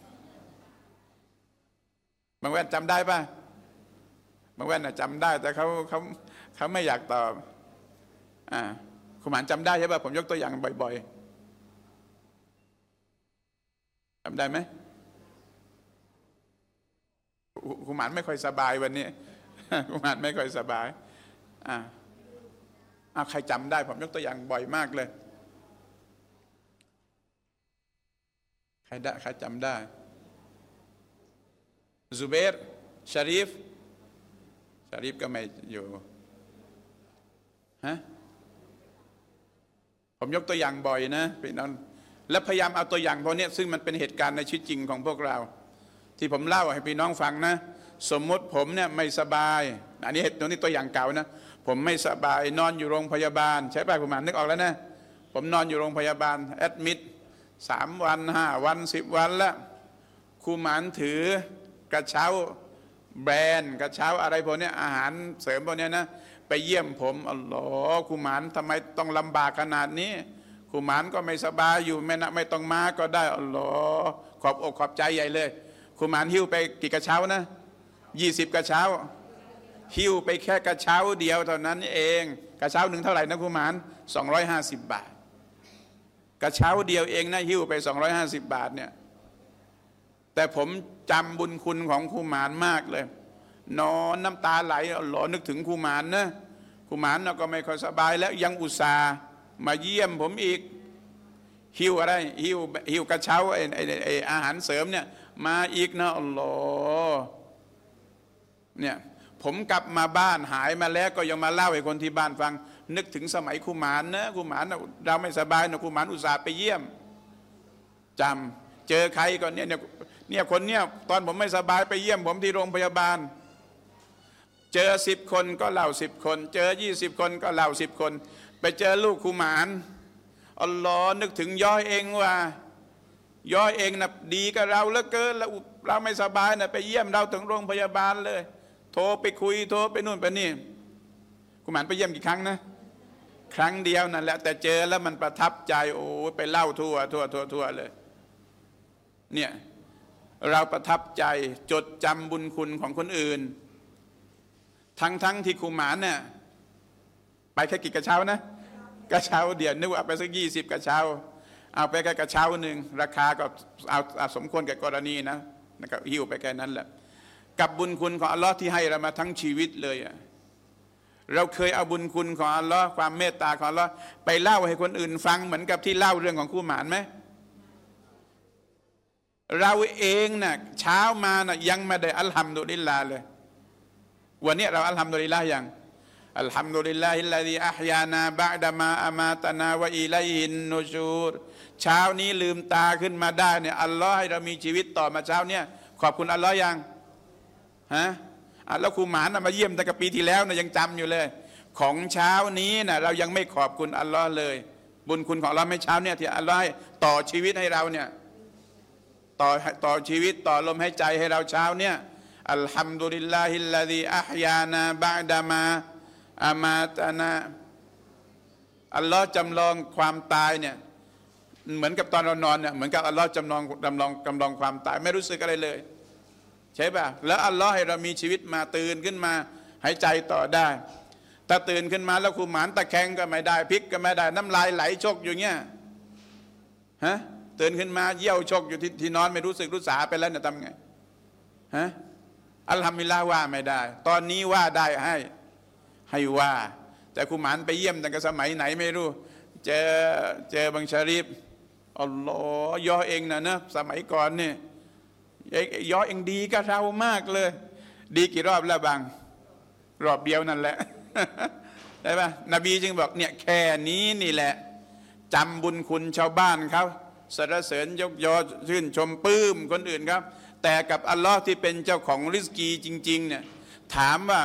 บางแว่นจำได้ป่ะบางแว่นจำได้แต่เขาไม่อยากตอบคุณหมานจำได้ใช่ป่ะผมยกตัวอย่างบ่อยๆจำได้ไหมคุณหมานไม่ค่อยสบายวันนี้คุณหมานไม่ค่อยสบายใครจำได้ผมยกตัวอย่างบ่อยมากเลยใครจำได้ซูเบรชารีฟก็ไม่อยู่ผมยกตัวอย่างบ่อยนะพี่น้องและพยายามเอาตัวอย่างพวกนี้ซึ่งมันเป็นเหตุการณ์ในชีวิตจริงของพวกเราที่ผมเล่าให้พี่น้องฟังนะสมมติผมเนี่ยไม่สบายอันนี้ตัวนี้ตัวอย่างเก่านะผมไม่สบายนอนอยู่โรงพยาบาลใช่ป่ะคุณหมานนึกออกแล้วนะผมนอนอยู่โรงพยาบาลแอดมิด3 วัน5 วัน10 วันแล้วครูหมานถือกระเช้าแบรนด์กระเช้าอะไรพวกนี้อาหารเสริมพวกนี้นะไปเยี่ยมผมอัลลอฮ์ครูหมานทำไมต้องลำบากขนาดนี้ครูหมานก็ไม่สบายอยู่ไม่ต้องมาก็ได้อัลลอฮ์ขอบอกขอบใจใหญ่เลยครูหมานหิ้วไปกี่กระเช้านะ20 กระเช้าหิ้วไปแค่กระเช้าเดียวเท่านั้นเองกระเช้าหนึ่งเท่าไหร่นะครูหมาน250 บาทกระเช้าเดียวเองนะหิ้วไป250 บาทเนี่ยแต่ผมจำบุญคุณของครูหมานมากเลยนอนน้ำตาไหลหล่อนึกถึงครูหมานนะครูหมานก็ไม่ค่อยสบายแล้วยังอุตส่าห์มาเยี่ยมผมอีกหิ้วอะไรหิ้วกระเช้าไอ้อาหารเสริมเนี่ยมาอีกนะอัลลอฮ์เนี่ยผมกลับมาบ้านหายมาแล้วก็ยังมาเล่าให้คนที่บ้านฟังนึกถึงสมัยคุมานนะคุมานนะเราไม่สบายนะคุมานอุตส่าห์ไปเยี่ยมจำเจอใครก่อนเนี่ยคนเนี่ยตอนผมไม่สบายไปเยี่ยมผมที่โรงพยาบาลเจอ10 คนก็เล่า10 คนเจอ20 คนก็เล่า10 คนไปเจอลูกคุมานอัลลอฮ์นึกถึงย้อยเองว่าย้อยเองนะดีกับเราเหลือเกินแล้วเราไม่สบายนะไปเยี่ยมเราถึงโรงพยาบาลเลยโทรไปคุยโทรไปนู่นไปนี่กุมารไปเยี่ยมกี่ครั้งนะครั้งเดียวนั่นแหละแต่เจอแล้วมันประทับใจโอ้ไปเล่าทั่วเลยเนี่ยเราประทับใจจดจำบุญคุณของคนอื่นทั้งที่กุมารเนี่ยไปแค่กี่กระเช้านะกระเช้าเดียวนึกว่าเอาไปสัก20 กระเช้าเอาไปแค่กระเช้าหนึ่งราคาก็เอาสมควรแก่กรณีนะครับหิ้วไปแค่นั้นแหละกับบุญคุณของอัลลอฮ์ที่ให้เรามาทั้งชีวิตเลยเราเคยเอาบุญคุณของอัลลอฮ์ความเมตตาของอัลลอฮ์ไปเล่าให้คนอื่นฟังเหมือนกับที่เล่าเรื่องของกุมารไหมเราเองน่ะเช้ามาน่ะยังไม่ได้อัลฮัมดุลิลลาห์เลยวันนี้เราอัลฮัมดุลิลลาห์ยังอัลฮัมดุลิลลาฮิลลาฮิอัฮยานาบะอ์ดะมาอะมาตะนาวะอิลัยฮินนูชูรเช้านี้ลืมตาขึ้นมาได้เนี่ยอัลลอฮ์ให้เรามีชีวิตต่อมาเช้าเนี่ยขอบคุณอัลลอฮ์ยังฮะแล้วกุมารมาเยี่ยมตั้งแต่ปีที่แล้วนะยังจำอยู่เลยของเช้านี้นะเรายังไม่ขอบคุณอัลลอฮ์เลยบุญคุณของเราไม่เช้าเนี่ยที่อัลลอฮ์ต่อชีวิตให้เราเนี่ยต่อชีวิตต่อลมหายใจให้เราเช้าเนี่ยอัลฮัมดุลิลลาฮิลลาฮิอัฮยานาบะอ์ดะมาอะมาตะนาอัลลอฮ์จำลองความตายเนี่ยเหมือนกับตอนเรานอนเนี่ยเหมือนกับอัลลอฮ์จำลองความตายไม่รู้สึกอะไรเลยใช่ป่ะแล้วอัลลอฮ์ให้เรามีชีวิตมาตื่นขึ้นมาหายใจต่อได้ถ้าตื่นขึ้นมาแล้วกุมารตะแคงก็ไม่ได้พลิกก็ไม่ได้น้ำลายไหลชกอยู่เงี้ยฮะตื่นขึ้นมาเยี่ยวชกอยู่ที่นอนไม่รู้สึกรู้สาไปแล้วเนี่ยทำไงฮะอัลฮัมดุลิลลาห์ว่าไม่ได้ตอนนี้ว่าได้ให้ว่าแต่กุมารไปเยี่ยมตั้งแต่สมัยไหนไม่รู้เจอบังชารีฟอัลลอฮ์ย่อเองนะสมัยก่อนเนี่ยย่อเองดีกับเรามากเลยดีกี่รอบแล้วบางรอบเดียวนั่นแหละได้ป่ะนบีจึงบอกเนี่ยแค่นี้นี่แหละจำบุญคุณชาวบ้านเขาสรรเสริญยกยอชื่นชมปลื้มคนอื่นครับแต่กับอัลลอฮ์ที่เป็นเจ้าของริสกีจริงๆเนี่ยถามว่า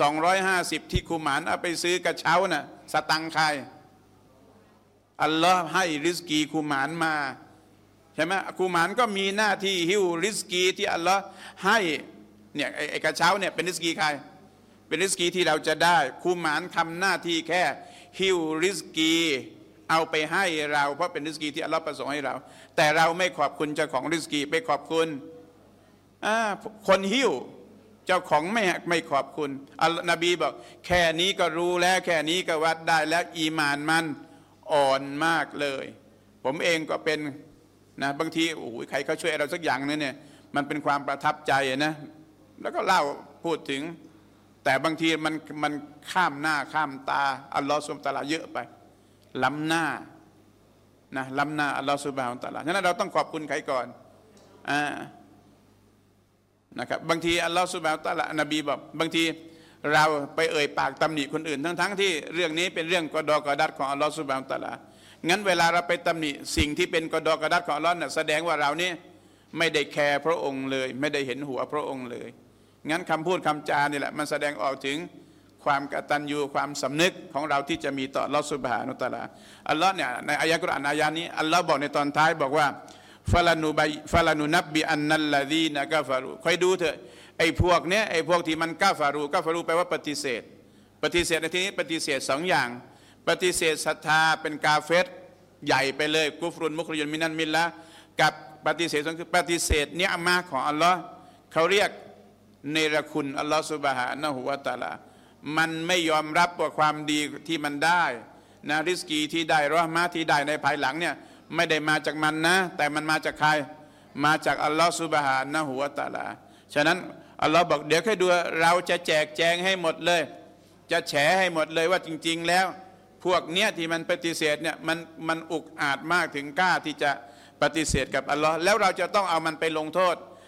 250ที่กุมารเอาไปซื้อกระเช้าน่ะสตังค์ใครอัลลอฮ์ให้ริสกีกุมารมาใช่ไหมกุมารก็มีหน้าที่หิ้วริสกีที่อัลลอฮ์ให้เนี่ยไอ้กระเช้าเนี่ยเป็นริสกีใครเป็นริสกีที่เราจะได้กุมารทำหน้าที่แค่หิ้วริสกีเอาไปให้เราเพราะเป็นริสกีที่อัลลอฮ์ประสงค์ให้เราแต่เราไม่ขอบคุณเจ้าของริสกีไปขอบคุณคนหิ้วเจ้าของไม่ขอบคุณนบีบอกแค่นี้ก็รู้แล้วแค่นี้ก็วัดได้แล้วอีหม่านมันอ่อนมากเลยผมเองก็เป็นนะบางทีโอ้โหใครเขาช่วยเราสักอย่างนึงเนี่ยมันเป็นความประทับใจนะแล้วก็เล่าพูดถึงแต่บางทีมันข้ามหน้าข้ามตาอัลลอฮฺซุบฮานะฮูวะตะอาลาเยอะไปล้ำหน้านะล้ำหน้าอัลลอฮฺซุบฮานะฮูวะตะอาลาฉะนั้นเราต้องขอบคุณใครก่อนนะครับบางทีอัลลอฮฺซุบฮานะฮูวะตะอาลานบีบอกบางทีเราไปเอ่ยปากตำหนิคนอื่นทั้งที่เรื่องนี้เป็นเรื่องกอฎอกอดัรของอัลลอฮฺซุบฮานะฮูวะตะอาลางั้นเวลาเราไปตำหนิสิ่งที่เป็นกอฎอกอดัรของอัลลอฮ์เนี่ยแสดงว่าเรานี่ไม่ได้แคร์พระองค์เลยไม่ได้เห็นหัวพระองค์เลยงั้นคำพูดคำจานี่แหละมันแสดงออกถึงความกตัญญูความสำนึกของเราที่จะมีต่ออัลลอฮฺซุบฮานะฮูวะตะอาลาอัลลอฮ์เนี่ยในอายะกุรอานอายะนี้อัลลอฮ์บอกในตอนท้ายบอกว่าฟะลานูนับบิอันนัลลซีนะกะฟารูคอยดูเถอะไอ้พวกเนี้ยไอ้พวกที่มันกะฟารูแปลว่าปฏิเสธในที่นี้ปฏิเสธสองอย่างปฏิเสธศรัทธาเป็นกาเฟรใหญ่ไปเลยกุฟรุนมุคริยุนมินันมิลละกับปฏิเสธคือปฏิเสธเนื้อมาของอัลลอฮ์เขาเรียกเนรคุณอัลลอฮ์ซุบฮานะฮูวะตะอาลามันไม่ยอมรับว่าความดีที่มันได้นะริสกีที่ได้เราะห์มะห์ที่ได้ในภายหลังเนี่ยไม่ได้มาจากมันนะแต่มันมาจากใครมาจากอัลลอฮ์ซุบฮานะฮูวะตะอาลาฉะนั้นอัลลอฮ์บอกเดี๋ยวแค่ดูเราจะแจกแจงให้หมดเลยจะแฉให้หมดเลยว่าจริงๆแล้วพวกเนี้ยที่มันปฏิเสธเนี่ยมันอุกอาจมากถึงกล้าที่จะปฏิเสธกับอัลลอฮ์แล้วเราจะต้องเอามันไปลงโทษ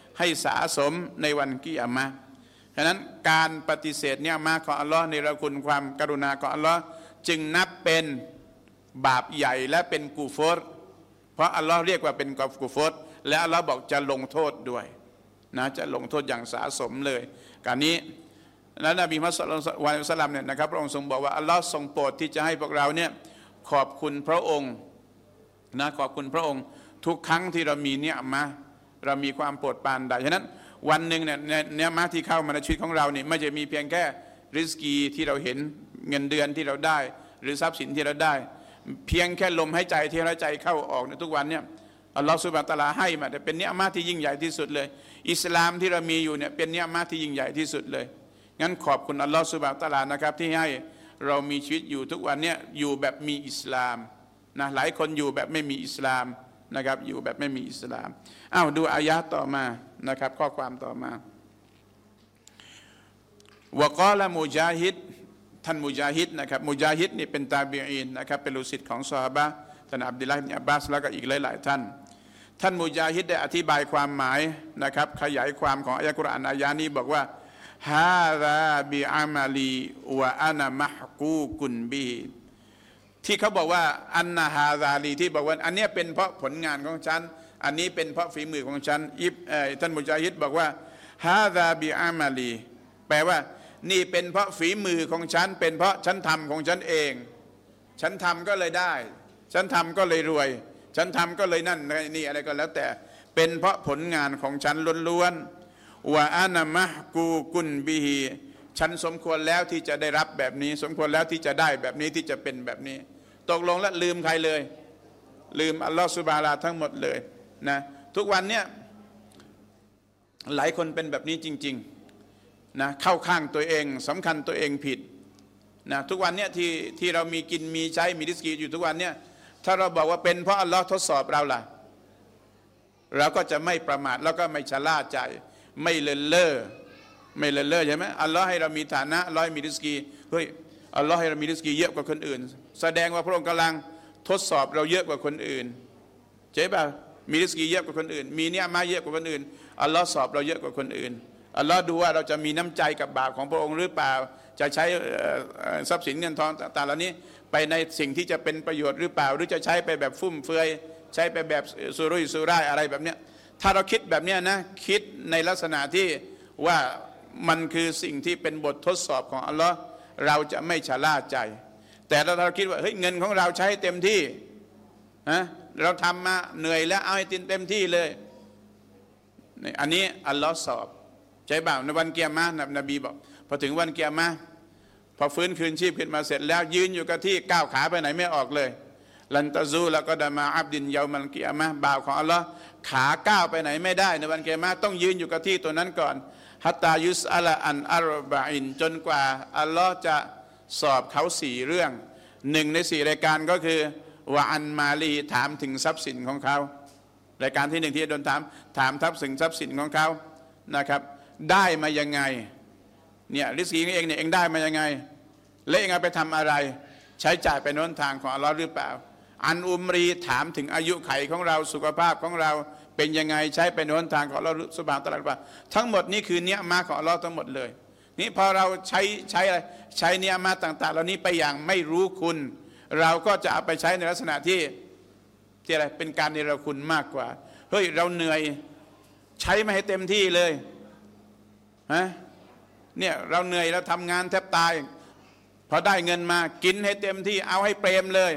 ให้สะสมในวันกิยามะห์ฉะนั้นการปฏิเสธเนี่ยมาของอัลลอฮ์ในระคุณความกรุณาของอัลลอฮ์จึงนับเป็นบาปใหญ่และเป็นกูฟรเพราะอัลลอฮ์เรียกว่าเป็นกูฟรและอัลลอฮ์บอกจะลงโทษด้วยนะจะลงโทษอย่างสะสมเลยการนี้และนบีมุฮัมมัดศ็อลลัลลอฮุอะลัยฮิวะซัลลัมเนี่ยนะครับพระองค์ทรงบอกว่าอัลลอฮ์ทรงโปรดที่จะให้พวกเราเนี่ยขอบคุณพระองค์นะขอบคุณพระองค์ทุกครั้งที่เรามีเนี่ยมาเรามีความโปรดปรานใดฉะนั้นวันหนึ่งเนี่ยมาที่เข้ามาในชีวิตของเราเนี่ยไม่จะมีเพียงแค่ริสกีที่เราเห็นเงินเดือนที่เราได้หรือทรัพย์สินที่เราได้เพียงแค่ลมหายใจที่เราใจเข้าออกในทุกวันเนี่ยอัลลอฮฺซุบฮานะฮูวะตะอาลาให้มาแต่เป็นเนี่ยมาที่ยิ่งใหญ่ที่สุดเลยอิสลามที่เรามีอยู่เนี่ยเป็นเนี่ยมาที่ยิ่งใหญ่ที่สุดเลยงั้นขอบคุณอัลลอฮฺซุบฮานะฮูวะตะอาลานะครับที่ให้เรามีชีวิตอยู่ทุกวันเนี่ยอยู่แบบมีอิสลามนะหลายคนอยู่แบบไม่มีอิสลามนะครับอยู่แบบไม่มีอิสลามดูอายะห์ต่อมานะครับข้อความต่อมาวะกอละมุจาฮิดท่านมุจาฮิดนะครับมุจาฮิดนี่เป็นตาบีอีนนะครับเป็นลูกศิษย์ของซอฮาบะห์ท่านอับดุลลาห์อิบนุอับบาสแล้วก็อีกหลายๆท่านมุจาฮิดได้อธิบายความหมายนะครับขยายความของอายะห์กุรอานอายะห์นี้บอกว่าฮาซาบิอามาลีวะอานะมะฮกูกุนบิที่เขาบอกว่าอันนาฮาซาลีที่บอกว่าอันนี้เป็นเพราะผลงานของฉันอันนี้เป็นเพราะฝีมือของฉันท่านมุจาฮิดบอกว่าฮาซาบิอามาลีแปลว่านี่เป็นเพราะฝีมือของฉันเป็นเพราะฉันทำของฉันเองฉันทำก็เลยได้ฉันทำก็เลยรวยฉันทำก็เลยนั่นนี่อะไรก็แล้วแต่เป็นเพราะผลงานของฉันล้วนๆวะอานะมะฮกูกุนบิฮีฉันสมควรแล้วที่จะได้รับแบบนี้สมควรแล้วที่จะได้แบบนี้ที่จะเป็นแบบนี้ตกลงแล้วลืมใครเลยลืมอัลลอฮฺซุบฮานะฮูวะตะอาลาทั้งหมดเลยนะทุกวันเนี้ยหลายคนเป็นแบบนี้จริงๆนะเข้าข้างตัวเองสำคัญตัวเองผิดนะทุกวันเนี้ยที่เรามีกินมีใช้มีริสกีอยู่ทุกวันเนี้ยถ้าเราบอกว่าเป็นเพราะอัลลอฮ์ทดสอบเราล่ะเราก็จะไม่ประมาทแล้วก็ไม่ชะล่าใจไม่เลินเล่อใช่ไหมอัลลอฮ์ให้เรามีฐานะอัลลอฮ์ให้มีริสกีเฮ้ยอัลลอฮ์ให้เรามีริสกีเยอะกว่าคนอื่นแสดงว่าพระองค์กำลังทดสอบเราเยอะกว่าคนอื่นใช่ป่ะมีริสกีเยอะกว่าคนอื่นมีเนี่ยมาเยอะกว่าคนอื่นอัลลอฮ์สอบเราเยอะกว่าคนอื่นอัลลอฮ์ดูว่าเราจะมีน้ำใจกับบาปของพระองค์หรือเปล่าจะใช้ทรัพย์สินเงินทองต่างๆเหล่านี้ไปในสิ่งที่จะเป็นประโยชน์หรือเปล่าหรือจะใช้ไปแบบฟุ่มเฟือยใช้ไปแบบสุรุ่ยสุร่ายอะไรแบบเนี้ยถ้าเราคิดแบบเนี้ยนะคิดในลักษณะที่ว่ามันคือสิ่งที่เป็นบททดสอบของอัลลอฮ์เราจะไม่ชะล่าใจแต่ถ้าเราคิดว่าเฮ้ยเงินของเราใช้เต็มที่นะเราทำมาเหนื่อยแล้วเอาให้เต็มที่เลยอันนี้อัลลอฮ์สอบใช่เปล่าในวันเกียรมะนบีบอกพอถึงวันเกียรมะพอฟื้นคืนชีพขึ้นมาเสร็จแล้วยืนอยู่กับที่ก้าวขาไปไหนไม่ออกเลยลันตะซูแล้วก็ดามาอับดินเยามันเกียรมะบ่าวของอัลลอฮ์ขาก้าวไปไหนไม่ได้ในวันเกียรมะต้องยืนอยู่กับที่ตัวนั้นก่อนฮัตตายุสอัลอันอัรบะอินจนกว่าอัลลอฮ์จะสอบเขา4เรื่อง1ใน4รายการก็คือวะอันมาลีถามถึงทรัพย์สินของเขารายการที่1ที่โดนถามทรัพย์สินของเขานะครับได้มายังไงเนี่ยริสกีเองเนี่ยเองได้มายังไงและเองเอาไปทำอะไรใช้จ่ายไปโน้นทางของอัลลอฮ์หรือเปล่าอันอุมรีถามถึงอายุไขของเราสุขภาพของเราเป็นยังไงใช้ไปโน้นทางของอัลลอฮ์ซุบฮานะฮูวะตะอาลาหรือเปล่าทั้งหมดนี้คือเนียมาของอัลลอฮ์ทั้งหมดเลยนี่พอเราใช้อะไรใช้เนียมาต่างๆเหล่านี้ไปอย่างไม่รู้คุณเราก็จะเอาไปใช้ในลักษณะที่อะไรเป็นการเนรคุณมากกว่าเฮ้ยเราเหนื่อยใช้ไม่ให้เต็มที่เลยฮะเนี่ยเราเหนื่อยเราทำงานแทบตายพอได้เงินมากินให้เต็มที่เอาให้เปรมเลย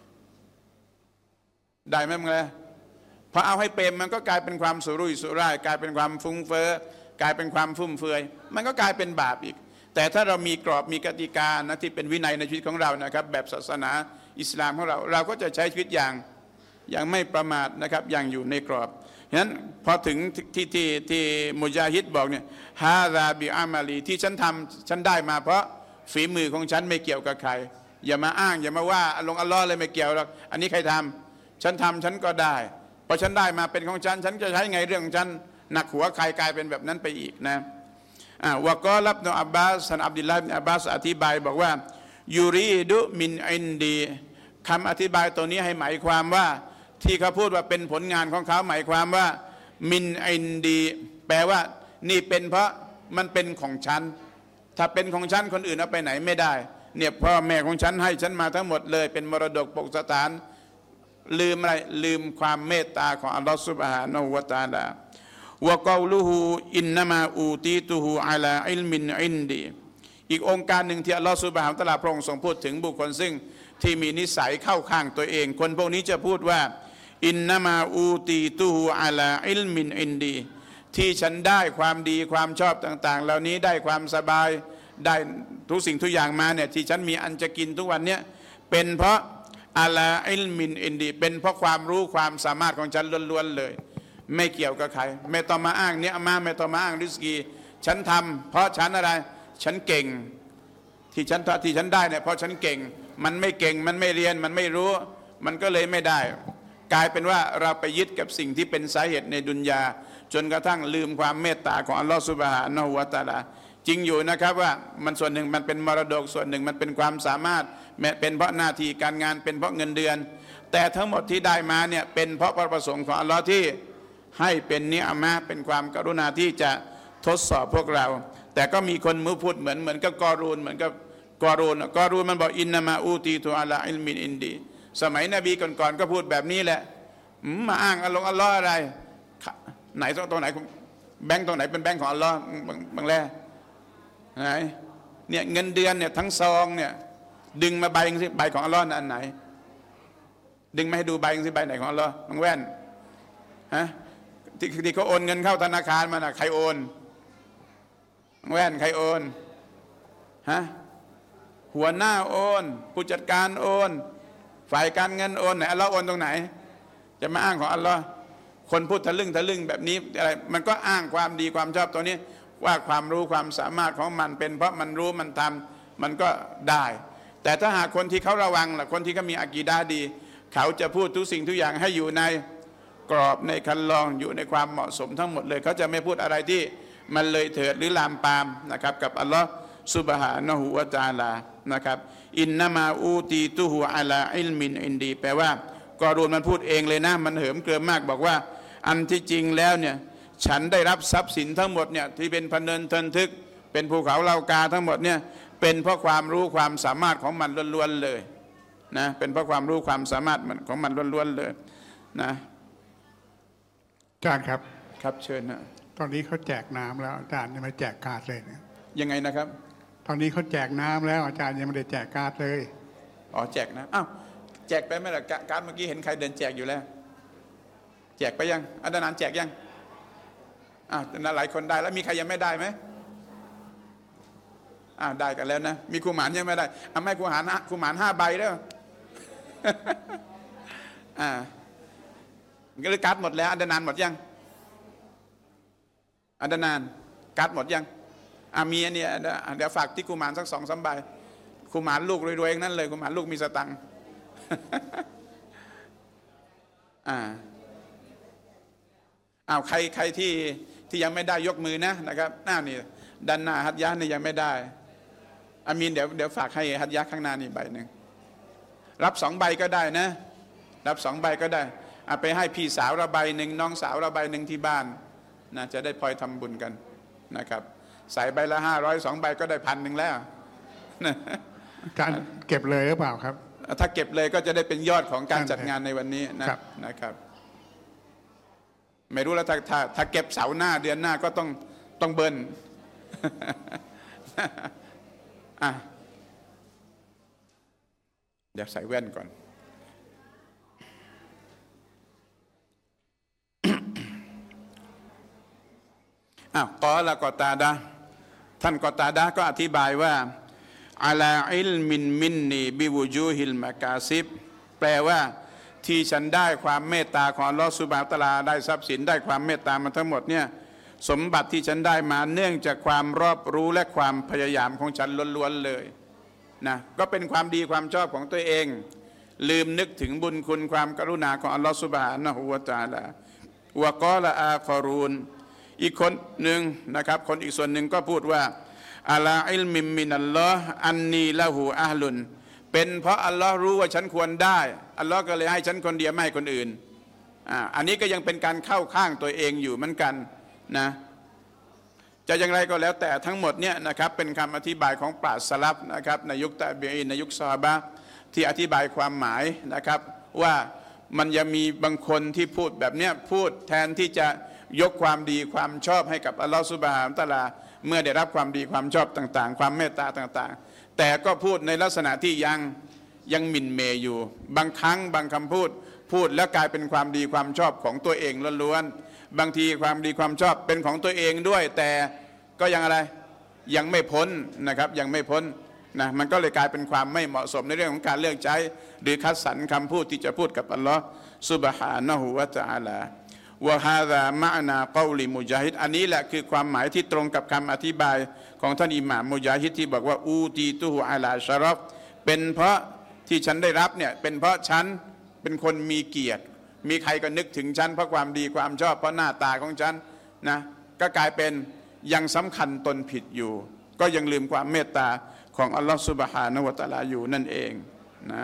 ได้ไหมมึงเลยพอเอาให้เปรมมันก็กลายเป็นความสุรุ่ยสุร่ายกลายเป็นความฟุ้งเฟ้อกลายเป็นความฟุ่มเฟือยมันก็กลายเป็นบาปอีกแต่ถ้าเรามีกรอบมีกติกานะที่เป็นวินัยในชีวิตของเรานะครับแบบศาสนาอิสลามของเราก็จะใช้ชีวิตอย่างไม่ประมาทนะครับอย่างอยู่ในกรอบฉะนั้นพอถึงที่มุจาฮิดบอกเนี่ยฮาซาบิอามาลีที่ฉันทำฉันได้มาเพราะฝีมือของฉันไม่เกี่ยวกับใครอย่ามาอ้างอย่ามาว่าอัลลอฮ์เลยไม่เกี่ยวหรอกอันนี้ใครทำฉันทำฉันก็ได้พอฉันได้มาเป็นของฉันจะใช้ไงเรื่องของฉันหนักหัวใครกลายเป็นแบบนั้นไปอีกนะวะกอลับนอับบาสท่านอับดุลลาห์อิบนุอับบาสอธิบายบอกว่ายูรีดุมินอินดีคำอธิบายตัวนี้ให้หมายความว่าที่เขาพูดว่าเป็นผลงานของเขาหมายความว่ามินอินดีแปลว่านี่เป็นเพราะมันเป็นของฉันถ้าเป็นของฉันคนอื่นเอาไปไหนไม่ได้เนี่ยพ่อแม่ของฉันให้ฉันมาทั้งหมดเลยเป็นมรดกปกสถานลืมอะไรลืมความเมตตาของอัลลอฮฺซุบฮานะฮูวะตะอาลาวะกอลูฮูอินนามาอูตีตุฮูอะลาอิลมินอินดีอีกองค์การหนึ่งที่อัลลอฮฺซุบฮานะฮูวะตะอาลาพระองค์ทรงพูดถึงบุคคลซึ่งที่มีนิสัยเข้าข้างตัวเองคนพวกนี้จะพูดว่าอินนามาอูตีตุฮูอะลาอิลมินอินดีที่ฉันได้ความดีความชอบต่างๆเหล่านี้ได้ความสบายได้ทุกสิ่งทุกอย่างมาเนี่ยที่ฉันมีอันจะกินทุกวันเนี้ยเป็นเพราะอะลาอิลมินอินดีเป็นเพราะความรู้ความสามารถของฉันล้วนๆเลยไม่เกี่ยวกับใครไม่ต้องมาอ้างเนี่ยมาไม่ต้องมาอ้างริสกีฉันทำเพราะฉันอะไรฉันเก่งที่ฉันได้เนี่ยเพราะฉันเก่งมันไม่เก่งมันไม่เรียนมันไม่รู้มันก็เลยไม่ได้กลายเป็นว่าเราไปยึดกับสิ่งที่เป็นสาเหตุในดุนยาจนกระทั่งลืมความเมตตาของอัลลอฮฺซุบฮานะฮูวะตะอาลาจริงอยู่นะครับว่ามันส่วนหนึ่งมันเป็นมรดกส่วนหนึ่งมันเป็นความสามารถเป็นเพราะหน้าที่การงานเป็นเพราะเงินเดือนแต่ทั้งหมดที่ได้มาเนี่ยเป็นเพราะพระประสงค์ของอัลลอฮ์ที่ให้เป็นนิอะมะห์เป็นความกรุณาที่จะทดสอบพวกเราแต่ก็มีคนมือพูดเหมือนกับกอรูนเหมือนกับกอรูนมันบอกอินนามาอูตีตุอะลาอิลมินอินดีสมัยนบีก่อนๆก็พูดแบบนี้แหละมาอ้างอัลลอฮ์อะไรไหนตรงไหนแบงค์ตรงไหนเป็นแบงค์ของอัลลอฮ์บางแรไหนเนี่ยเงินเดือนเนี่ยทั้งซองเนี่ยดึงมาใบสิใบของอัลลอฮ์อันไหนดึงมาให้ดูใบสิใบไหนของอัลลอฮ์บางแว่นฮะที่เขาโอนเงินเข้าธนาคารมาน่ะใครโอนบางแว่นใครโอนฮะหัวหน้าโอนผู้จัดการโอนฝ่ายการเงินโอนไหนอัลลอฮ์โอนตรงไหนจะมาอ้างของอัลลอฮ์คนพูดทะลึ่งแบบนี้อะไรมันก็อ้างความดีความชอบตัวนี้ว่าความรู้ความสามารถของมันเป็นเพราะมันรู้มันทำมันก็ได้แต่ถ้าหากคนที่เขาระวังล่ะคนที่เขามีอากีดะห์ดีเขาจะพูดทุกสิ่งทุกอย่างให้อยู่ในกรอบในคันลองอยู่ในความเหมาะสมทั้งหมดเลยเขาจะไม่พูดอะไรที่มันเลยเถิดหรือลามปามนะครับกับอัลลอฮ์ซุบฮานะฮูวะตะอาลานะครับอินนามาอูตีตุฮูอะลาอิลมินอินดีแปลว่ากอรูนมันพูดเองเลยนะมันเหิมเกริมมากบอกว่าอันที่จริงแล้วเนี่ยฉันได้รับทรัพย์สินทั้งหมดเนี่ยที่เป็นพเนินเทินทึกเป็นภูเขาเหล่ากาทั้งหมดเนี่ยเป็นเพราะความรู้ความสามารถของมันล้วนๆเลยนะเป็นเพราะความรู้ความสามารถของมันล้วนๆเลยนะอาจารย์ครับครับเชิญนะตอนนี้เขาแจกน้ำแล้วอาจารย์ยังไม่แจกการ์ดเลยนะยังไงนะครับตอนนี้เขาแจกน้ำแล้วอาจารย์ยังไม่ได้แจกการ์ดเลยอ๋อแจกนะอ้าวแจกไปไหมล่ะการ์ดเมื่อกี้เห็นใครเดินแจกอยู่แล้วแจกไปยังอาจารย์แจกยังหลายคนได้แล้วมีใครยังไม่ได้ไหมได้กันแล้วนะมีครูหมานยังไม่ได้ไม่ครูหมาน5 ใบแล้วก็เลยการ์ดหมดแล้วอาจารย์หมดยังอาจารย์การ์ดหมดยังมีอันนี้เดี๋ยวฝากที่ครูหมานสัก2-3 ใบครูหมานลูกรวยๆเองนั่นเลยครูหมานลูกมีสตังค์ใครที่ยังไม่ได้ยกมือนะครับนี่ด้านหน้าฮัตยะนี่ยังไม่ได้อามีนเดี๋ยวฝากให้ฮัตยะข้างหน้านี่ใบหนึ่งรับ2 ใบก็ได้นะรับ2 ใบก็ได้ไปให้พี่สาวระใบหนึ่งน้องสาวระใบหนึ่งที่บ้านนะจะได้พลอยทำบุญกันนะครับใส่ใบละ500 2 ใบก็ได้1,000แล้วการเก็บเลยหรือเปล่าครับถ้าเก็บเลยก็จะได้เป็นยอดของการจัดงานในวันนี้นะครับไม่รู้แล้วถ้าเก็บเสาร์หน้าเดือนหน้าก็ต้องเบิ้ลเดี๋ยวใส่แว่นก่อนกอละกอตาดะท่านกอตาดะก็อธิบายว่าอะลาอิลมินมินนีบิวูจูฮิลมะกาซิบแปลว่าที่ฉันได้ความเมตตาของอัลลอฮฺซุบฮานะฮูวะตะอาลาได้ทรัพย์สินได้ความเมตตามาทั้งหมดเนี่ยสมบัติที่ฉันได้มาเนื่องจากความรอบรู้และความพยายามของฉันล้วนๆเลยนะก็เป็นความดีความชอบของตัวเองลืมนึกถึงบุญคุณความกรุณาของอัลลอฮฺซุบฮานะฮูวะตะอาลาวะกอละอาคอรูนอีกคนหนึ่งนะครับคนอีกส่วนหนึ่งก็พูดว่าอะลาอิลมิมมินัลลอฮ์อันนีละหูอะฮลุนเป็นเพราะอัลลอฮ์รู้ว่าฉันควรได้อัลลอฮ์ก็เลยให้ฉันคนเดียวไม่ให้คนอื่นอันนี้ก็ยังเป็นการเข้าข้างตัวเองอยู่เหมือนกันนะจะอย่างไรก็แล้วแต่ทั้งหมดเนี่ยนะครับเป็นคำอธิบายของปราชญ์สลับนะครับในยุคตะบีอีนในยุคซอฮาบะห์ที่อธิบายความหมายนะครับว่ามันยังมีบางคนที่พูดแบบเนี้ยพูดแทนที่จะยกความดีความชอบให้กับอัลลอฮฺซุบฮานะฮูวะตะอาลาเมื่อได้รับความดีความชอบต่างๆความเมตตาต่างๆแต่ก็พูดในลักษณะที่ยังหมิ่นเมย์อยู่บางครั้งบางคำพูดแล้วกลายเป็นความดีความชอบของตัวเองล้วนๆบางทีความดีความชอบเป็นของตัวเองด้วยแต่ก็ยังอะไรยังไม่พ้นนะครับยังไม่พ้นนะมันก็เลยกลายเป็นความไม่เหมาะสมในเรื่องของการเลือกใช้หรือคัดสรรคำพูดที่จะพูดกับอัลลอฮ์ซุบฮานะฮูวะตะอาลาวะฮาซามะนากอลิมุญาฮิดอันนี้แหละคือความหมายที่ตรงกับคำอธิบายของท่านอิหม่ามมุญาฮิดที่บอกว่าอูตีตุฮุอะลาชะรอฟเป็นเพราะที่ฉันได้รับเนี่ยเป็นเพราะฉันเป็นคนมีเกียรติมีใครก็นึกถึงฉันเพราะความดีความชอบเพราะหน้าตาของฉันนะก็กลายเป็นยังสำคัญตนผิดอยู่ก็ยังลืมความเมตตาของอัลลอฮฺซุบฮานะฮูวะตะอาลาอยู่นั่นเองนะ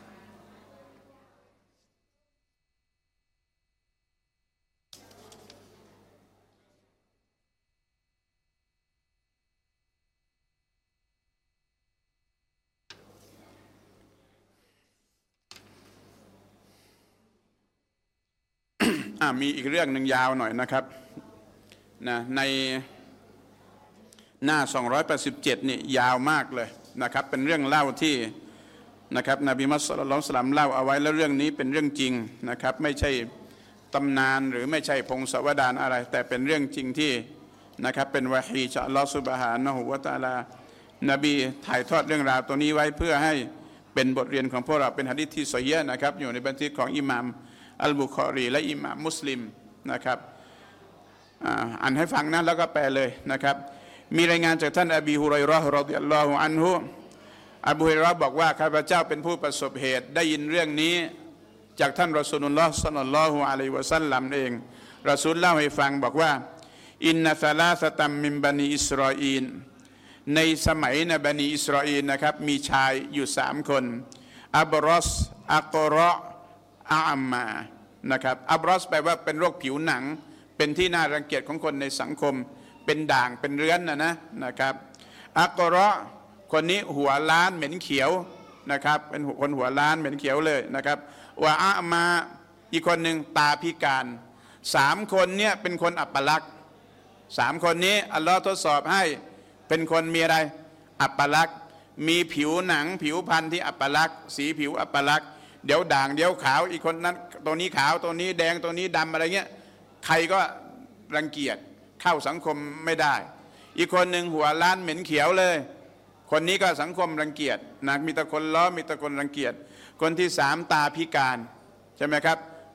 มีอีกเรื่องหนึ่งยาวหน่อยนะครับนะในหน้า287นี่ยาวมากเลยนะครับเป็นเรื่องเล่าที่นะครับนบีมุฮัมมัดศ็อลลัลลอฮุอะลัยฮิวะซัลลัมเล่าเอาไว้แล้วเรื่องนี้เป็นเรื่องจริงนะครับไม่ใช่ตำนานหรือไม่ใช่พงศาวดารอะไรแต่เป็นเรื่องจริงที่นะครับเป็นวะฮีจากอัลลอฮฺซุบฮานะฮูวะตะอาลานบีถ่ายทอดเรื่องราวตัวนี้ไว้เพื่อให้เป็นบทเรียนของพวกเราเป็นหะดีษที่ซอฮีฮ์นะครับอยู่ในบันทึกของอิหม่ามอัลบุคอรีและอิหม่ามมุสลิมนะครับอ่านให้ฟังนะแล้วก็แปลเลยนะครับมีรายงานจากท่านอบีฮุรอยเราะห์รอฎิยัลลอฮุอันฮุอบูฮุรอยเราะห์บอกว่าข้าพเจ้าเป็นผู้ประสบเหตุได้ยินเรื่องนี้จากท่านรอซูลุลลอฮ์ศ็อลลัลลอฮุอะลัยฮิวะซัลลัมเองรอซูลเล่าให้ฟังบอกว่าอินนะซะลาซะตัมมินบะนีอิสราอีลในสมัยนบะนีอิสราอีลนะครับมีชายอยู่3คนอับรอสอักเราะอามานะครับอับรอสแปลว่าเป็นโรคผิวหนังเป็นที่น่ารังเกียจของคนในสังคมเป็นด่างเป็นเรื้อนนะครับอักเราะคนนี้หัวล้านเหม็นเขียวนะครับเป็นคนหัวล้านเหม็นเขียวเลยนะครับว่าอามาอีกคนหนึ่งตาพิการ3คนเนี่ยเป็นคนอัปลักษณ์3คนนี้อัลลอฮ์ทดสอบให้เป็นคนมีอะไรอัปลักษณ์มีผิวหนังผิวพรรณที่อัปลักษณ์สีผิวอัปลักษณ์เดี๋ยวด่างเดี๋ยวขาวอีกคนนั้นตัวนี้ขาวตัวนี้แดงตัวนี้ดำอะไรเงี้ยใครก็รังเกียจเข้าสังคมไม่ได้อีกคนหนึ่งหัวล้านเหม็นเขียวเลยคนนี้ก็สังคมรังเกียจนะมีแต่คนล้อมีแต่คนรังเกียจคนที่3ตาพิการใช่ไหมครับ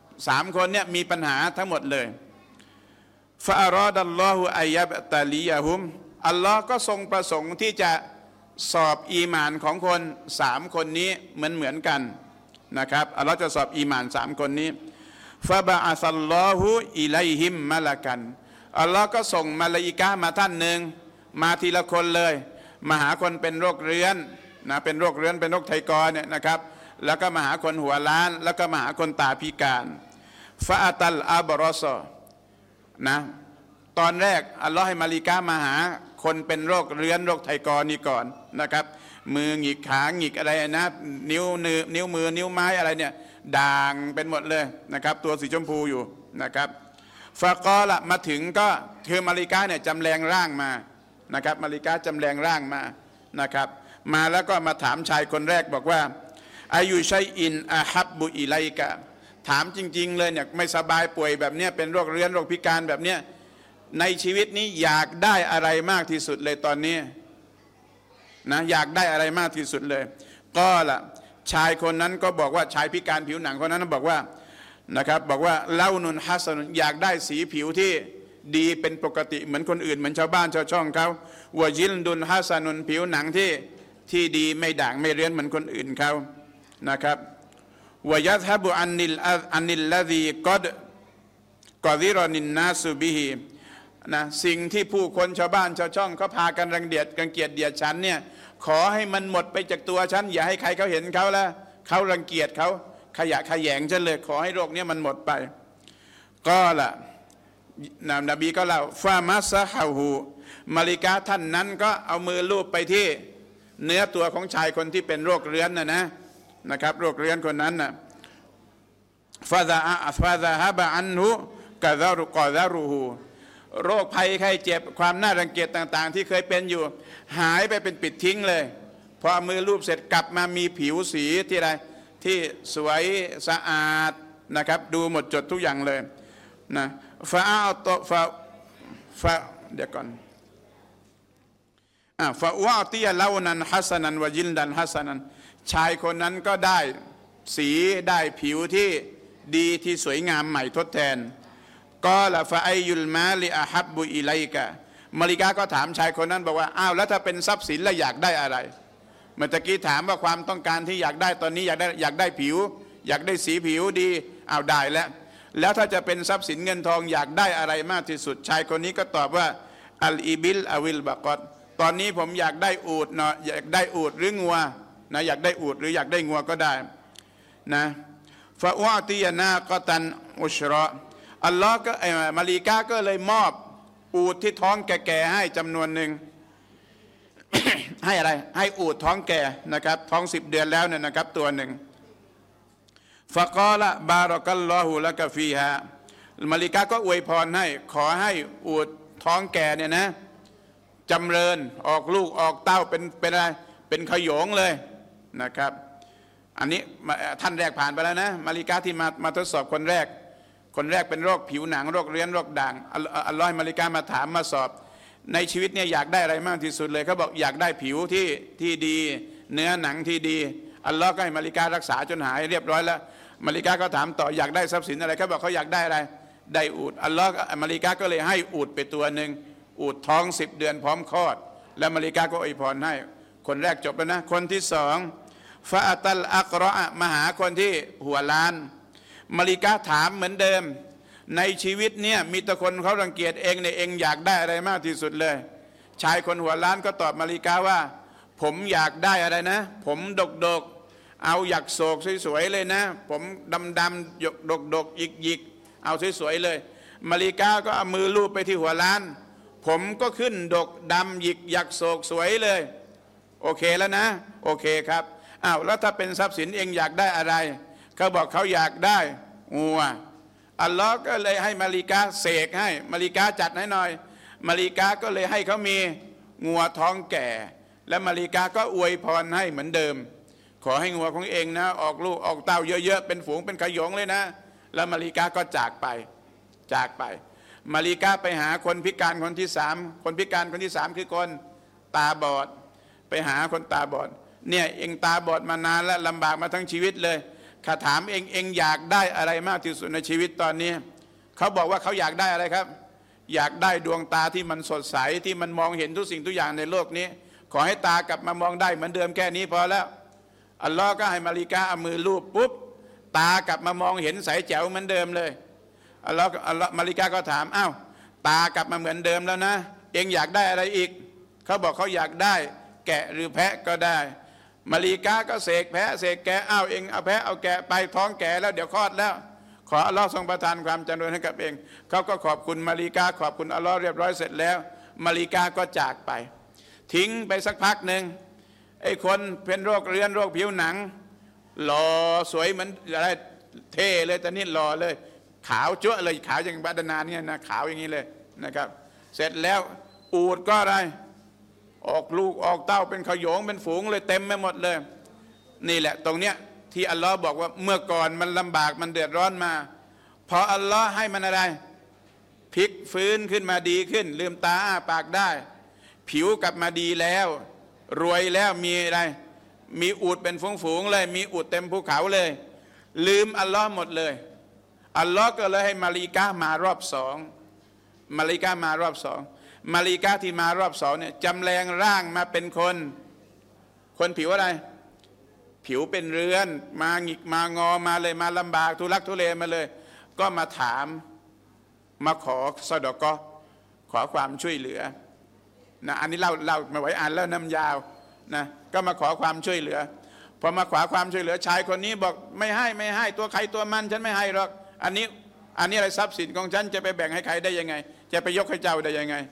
3คนเนี่ยมีปัญหาทั้งหมดเลยฟะอารอดัลลอฮุอัยยับตะลียะฮุมอัลลอฮ์ก็ทรงประสงค์ที่จะสอบอีหม่านของคน3คนนี้เหมือนกันนะครับอัลลอฮ์จะสอบอีหม่าน3คนนี้ฟะบะอะซัลลอฮุอิลัยฮิมมะลากันอัลลอฮ์ก็ส่งมลาอิกะห์มาท่านหนึ่งมาทีละคนเลยมาหาคนเป็นโรคเรื้อนนะเป็นโรคเรื้อนเป็นโรคไทกรเนี่ยนะครับแล้วก็มาหาคนหัวล้านแล้วก็มาหาคนตาพิการฟะอัตัลอับรอซอนะตอนแรกอัลลอฮ์ให้มาลิกะห์มาหาคนเป็นโรคเรื้อนโรคไทกรนี่ก่อนนะครับมือหงิกขาหงิกอะไรนะนิ้วมือนิ้วไม้อะไรเนี่ยด่างเป็นหมดเลยนะครับตัวสีชมพูอยู่นะครับฟะกอละมาถึงก็คือมาลิกะห์เนี่ยจำแรงร่างมานะครับมาลิกะห์จำแรงร่างมานะครับมาแล้วก็มาถามชายคนแรกบอกว่าอายุชัยอินอาฮับบุอิไลกะถามจริงๆเลยเนี่ยไม่สบายป่วยแบบเนี้ยเป็นโรคเรื้อนโรคพิการแบบเนี้ยในชีวิตนี้อยากได้อะไรมากที่สุดเลยตอนนี้นะอยากได้อะไรมากที่สุดเลยก็ล่ะชายคนนั้นก็บอกว่าชายพิการผิวหนังคนนั้นบอกว่านะครับบอกว่าเล่านุนฮัสนุนอยากได้สีผิวที่ดีเป็นปกติเหมือนคนอื่นเหมือนชาวบ้านชาวช่องเขาวะยิลดุนฮัสนุนผิวหนังที่ดีไม่ด่างไม่เรื้อนเหมือนคนอื่นเขานะครับวะยัซฮับุอันนิลลซีกอซิรอนินนาสุบิฮินะสิ่งที่ผู้คนชาวบ้านชาวช่องเขาพากันรังเกียจเดียดฉันเนี่ยขอให้มันหมดไปจากตัวฉันอย่าให้ใครเขาเห็นเขาแล้วเขารังเกียจเขาขยะขยงฉันเลยขอให้โรคนี้มันหมดไปก็ล่ะนบีก็เล่าฟามัสซะฮาหูมาลิกาท่านนั้นก็เอามือลูบไปที่เนื้อตัวของชายคนที่เป็นโรคเรื้อนนะครับโรคเรื้อนคนนั้นนะฟาซาฮะบะอันฮุกะซารุฮูโรคภัยไข้เจ็บความน่ารังเกียจต่างๆที่เคยเป็นอยู่หายไปเป็นปิดทิ้งเลยพอมือลูบเสร็จกลับมามีผิวสีที่อะไรที่สวยสะอาดนะครับดูหมดจดทุกอย่างเลยนะฟาอัลตฟาเดี๋ยวก่อนฟาอัลติยะลานันฮัสนันวะยิลดันฮัสนันชายคนนั้นก็ได้สีได้ผิวที่ดีที่สวยงามใหม่ทดแทนก็ละฟาไอยุลมาลิอาฮับบุอิไลกะมาลิกาก็ถามชายคนนั้นบอกว่าอ้าวแล้วถ้าเป็นทรัพย์สินแล้วอยากได้อะไรเมื่อกี้ถามว่าความต้องการที่อยากได้ตอนนี้อยากได้ผิวอยากได้สีผิวดีอ้าวได้แล้วถ้าจะเป็นทรัพย์สินเงินทองอยากได้อะไรมากที่สุดชายคนนี้ก็ตอบว่าอัลอิบิลอวิลบะกอตตอนนี้ผมอยากได้อูฐเนาะอยากได้อูฐหรืองัวนะอยากได้อูฐหรืออยากได้งัวก็ได้นะฟาอูติยานาก็ตันอุชรออัลลอฮ์ก็มาลีกาก็เลยมอบอูฐที่ท้องแก่ๆให้จำนวนหนึ่ง ให้อะไรให้อูฐท้องแก่นะครับท้อง10 เดือนแล้วเนี่ยนะครับตัวหนึ่งฟะกอละบารักัลลอฮุละกะฟีฮามาลิกาก็อวยพรให้ขอให้อูฐท้องแก่เนี่ยนะจำเริญออกลูกออกเต้าเป็นอะไรเป็นขโยงเลยนะครับอันนี้ท่านแรกผ่านไปแล้วนะมาลิกาที่มาทดสอบคนแรกเป็นโรคผิวหนังโรคเรื้อนโรคด่างอัลลอฮ์ให้มาลิกามาถามมาสอบในชีวิตเนี่ยอยากได้อะไรมากที่สุดเลยเขาบอกอยากได้ผิวที่ดีเนื้อหนังที่ดีอัลลอฮ์ก็ให้มาลิการักษาจนหายเรียบร้อยแล้วมาลิกาก็ถามต่ออยากได้ทรัพย์สินอะไรเขาบอกเขาอยากได้อะไรได้อูฐอัลลอฮ์มาลิกาก็เลยให้อูฐไปตัวหนึ่งอูฐท้อง10 เดือนพร้อมคลอดแล้วมาลิกาก็อวยพรให้คนแรกจบแล้วนะคนที่สองฟาอัตัลอักรอมาหาคนที่หัวล้านมาลิกาถามเหมือนเดิมในชีวิตเนี่ยมีแต่คนเขารังเกียจเองเนี่ยเองอยากได้อะไรมากที่สุดเลยชายคนหัวล้านก็ตอบมาลิกาว่าผมอยากได้อะไรนะผมดกเอาอยากโศกสวยๆเลยนะผมดำดกหยิกเอาสวยๆเลยมาลิกาก็เอามือลูบไปที่หัวล้านผมก็ขึ้นดกดำหยิกอยากโศกสวยเลยโอเคแล้วนะโอเคครับอ้าวแล้วถ้าเป็นทรัพย์สินเองอยากได้อะไรเขาบอกเขาอยากได้งัวอัลลอฮ์ก็เลยให้มาลิกาเสกให้มาลิกาจัดให้หน่อยมาลิกาก็เลยให้เขามีงัวท้องแก่และมาลิกาก็อวยพรให้เหมือนเดิมขอให้งัวของเองนะออกลูกออกเต้าเยอะๆเป็นฝูงเป็นขโยงเลยนะแล้วมาลิกาก็จากไปมาลิกาไปหาคนพิการคนที่3คนพิการคนที่3คือคนตาบอดไปหาคนตาบอดเนี่ยเองตาบอดมานานแล้วลำบากมาทั้งชีวิตเลยข้าถามเองอยากได้อะไรมากที่สุดในชีวิตตอนนี้เขาบอกว่าเขาอยากได้อะไรครับอยากได้ดวงตาที่มันสดใสที่มันมองเห็นทุกสิ่งทุกอย่างในโลกนี้ขอให้ตากลับมามองได้เหมือนเดิมแค่นี้พอแล้วอัลลอฮ์ก็ให้มาลิกาเอามือลูบปุ๊บตากลับมามองเห็นใสแจ๋วเหมือนเดิมเลยอัลลอฮ์มาลิกาก็ถามอ้าวตากลับมาเหมือนเดิมแล้วนะเองอยากได้อะไรอีกเขาบอกเขาอยากได้แกะหรือแพะก็ได้มาลิกาก็เสกแพะเสกแกะอ้าวเองเอาแพะเอาแกะไปท้องแก่แล้วเดี๋ยวคลอดแล้วขออัลลอฮ์ทรงประทานความเจริญให้กับเองเขาก็ขอบคุณมาลิกาขอบคุณอัลลอฮ์เรียบร้อยเสร็จแล้วมาลิกาก็จากไปทิ้งไปสักพักหนึ่งไอ้คนเป็นโรคเรื้อนโรคผิวหนังหล่อสวยเหมือนอะไรเท่เลยแต่นี่หล่อเลยขาวจั๊วเลยขาวอย่างบาดนาเนี่ยนะขาวอย่างนี้เลยนะครับเสร็จแล้วอูฐก็อะไรออกลูกออกเต้าเป็นขโยงเป็นฝูงเลยเต็มไปหมดเลยนี่แหละตรงเนี้ยที่อัลลอฮ์บอกว่าเมื่อก่อนมันลำบากมันเดือดร้อนมาพออัลลอฮ์ให้มันอะไรพลิกฟื้นขึ้นมาดีขึ้นลืมตาอ้าปากได้ผิวกลับมาดีแล้วรวยแล้วมีอะไรมีอูฐเป็นฝูงๆเลยมีอูฐเต็มภูเขาเลยลืมอัลลอฮ์หมดเลยอัลลอฮ์ก็เลยให้มาลิกามารอบสองมาลิกามารอบสองมาลิกาที่มารอบสองเนี่ยจำแรงร่างมาเป็นคนผิวอะไรผิวเป็นเรื้อนมาหงิกมางอมาเลยมาลำบากทุลักทุเลมาเลยก็มาถามมาขอซอดอกอขอความช่วยเหลือนะอันนี้เล่ามาไว้อ่านแล้วน้ำยาวนะก็มาขอความช่วยเหลือพอมาขอความช่วยเหลือชายคนนี้บอกไม่ให้ตัวใครตัวมันฉันไม่ให้หรอกอันนี้อะไรทรัพย์สินของฉันจะไปแบ่งให้ใครได้ยังไงจะไปยกให้เจ้าได้ยังไง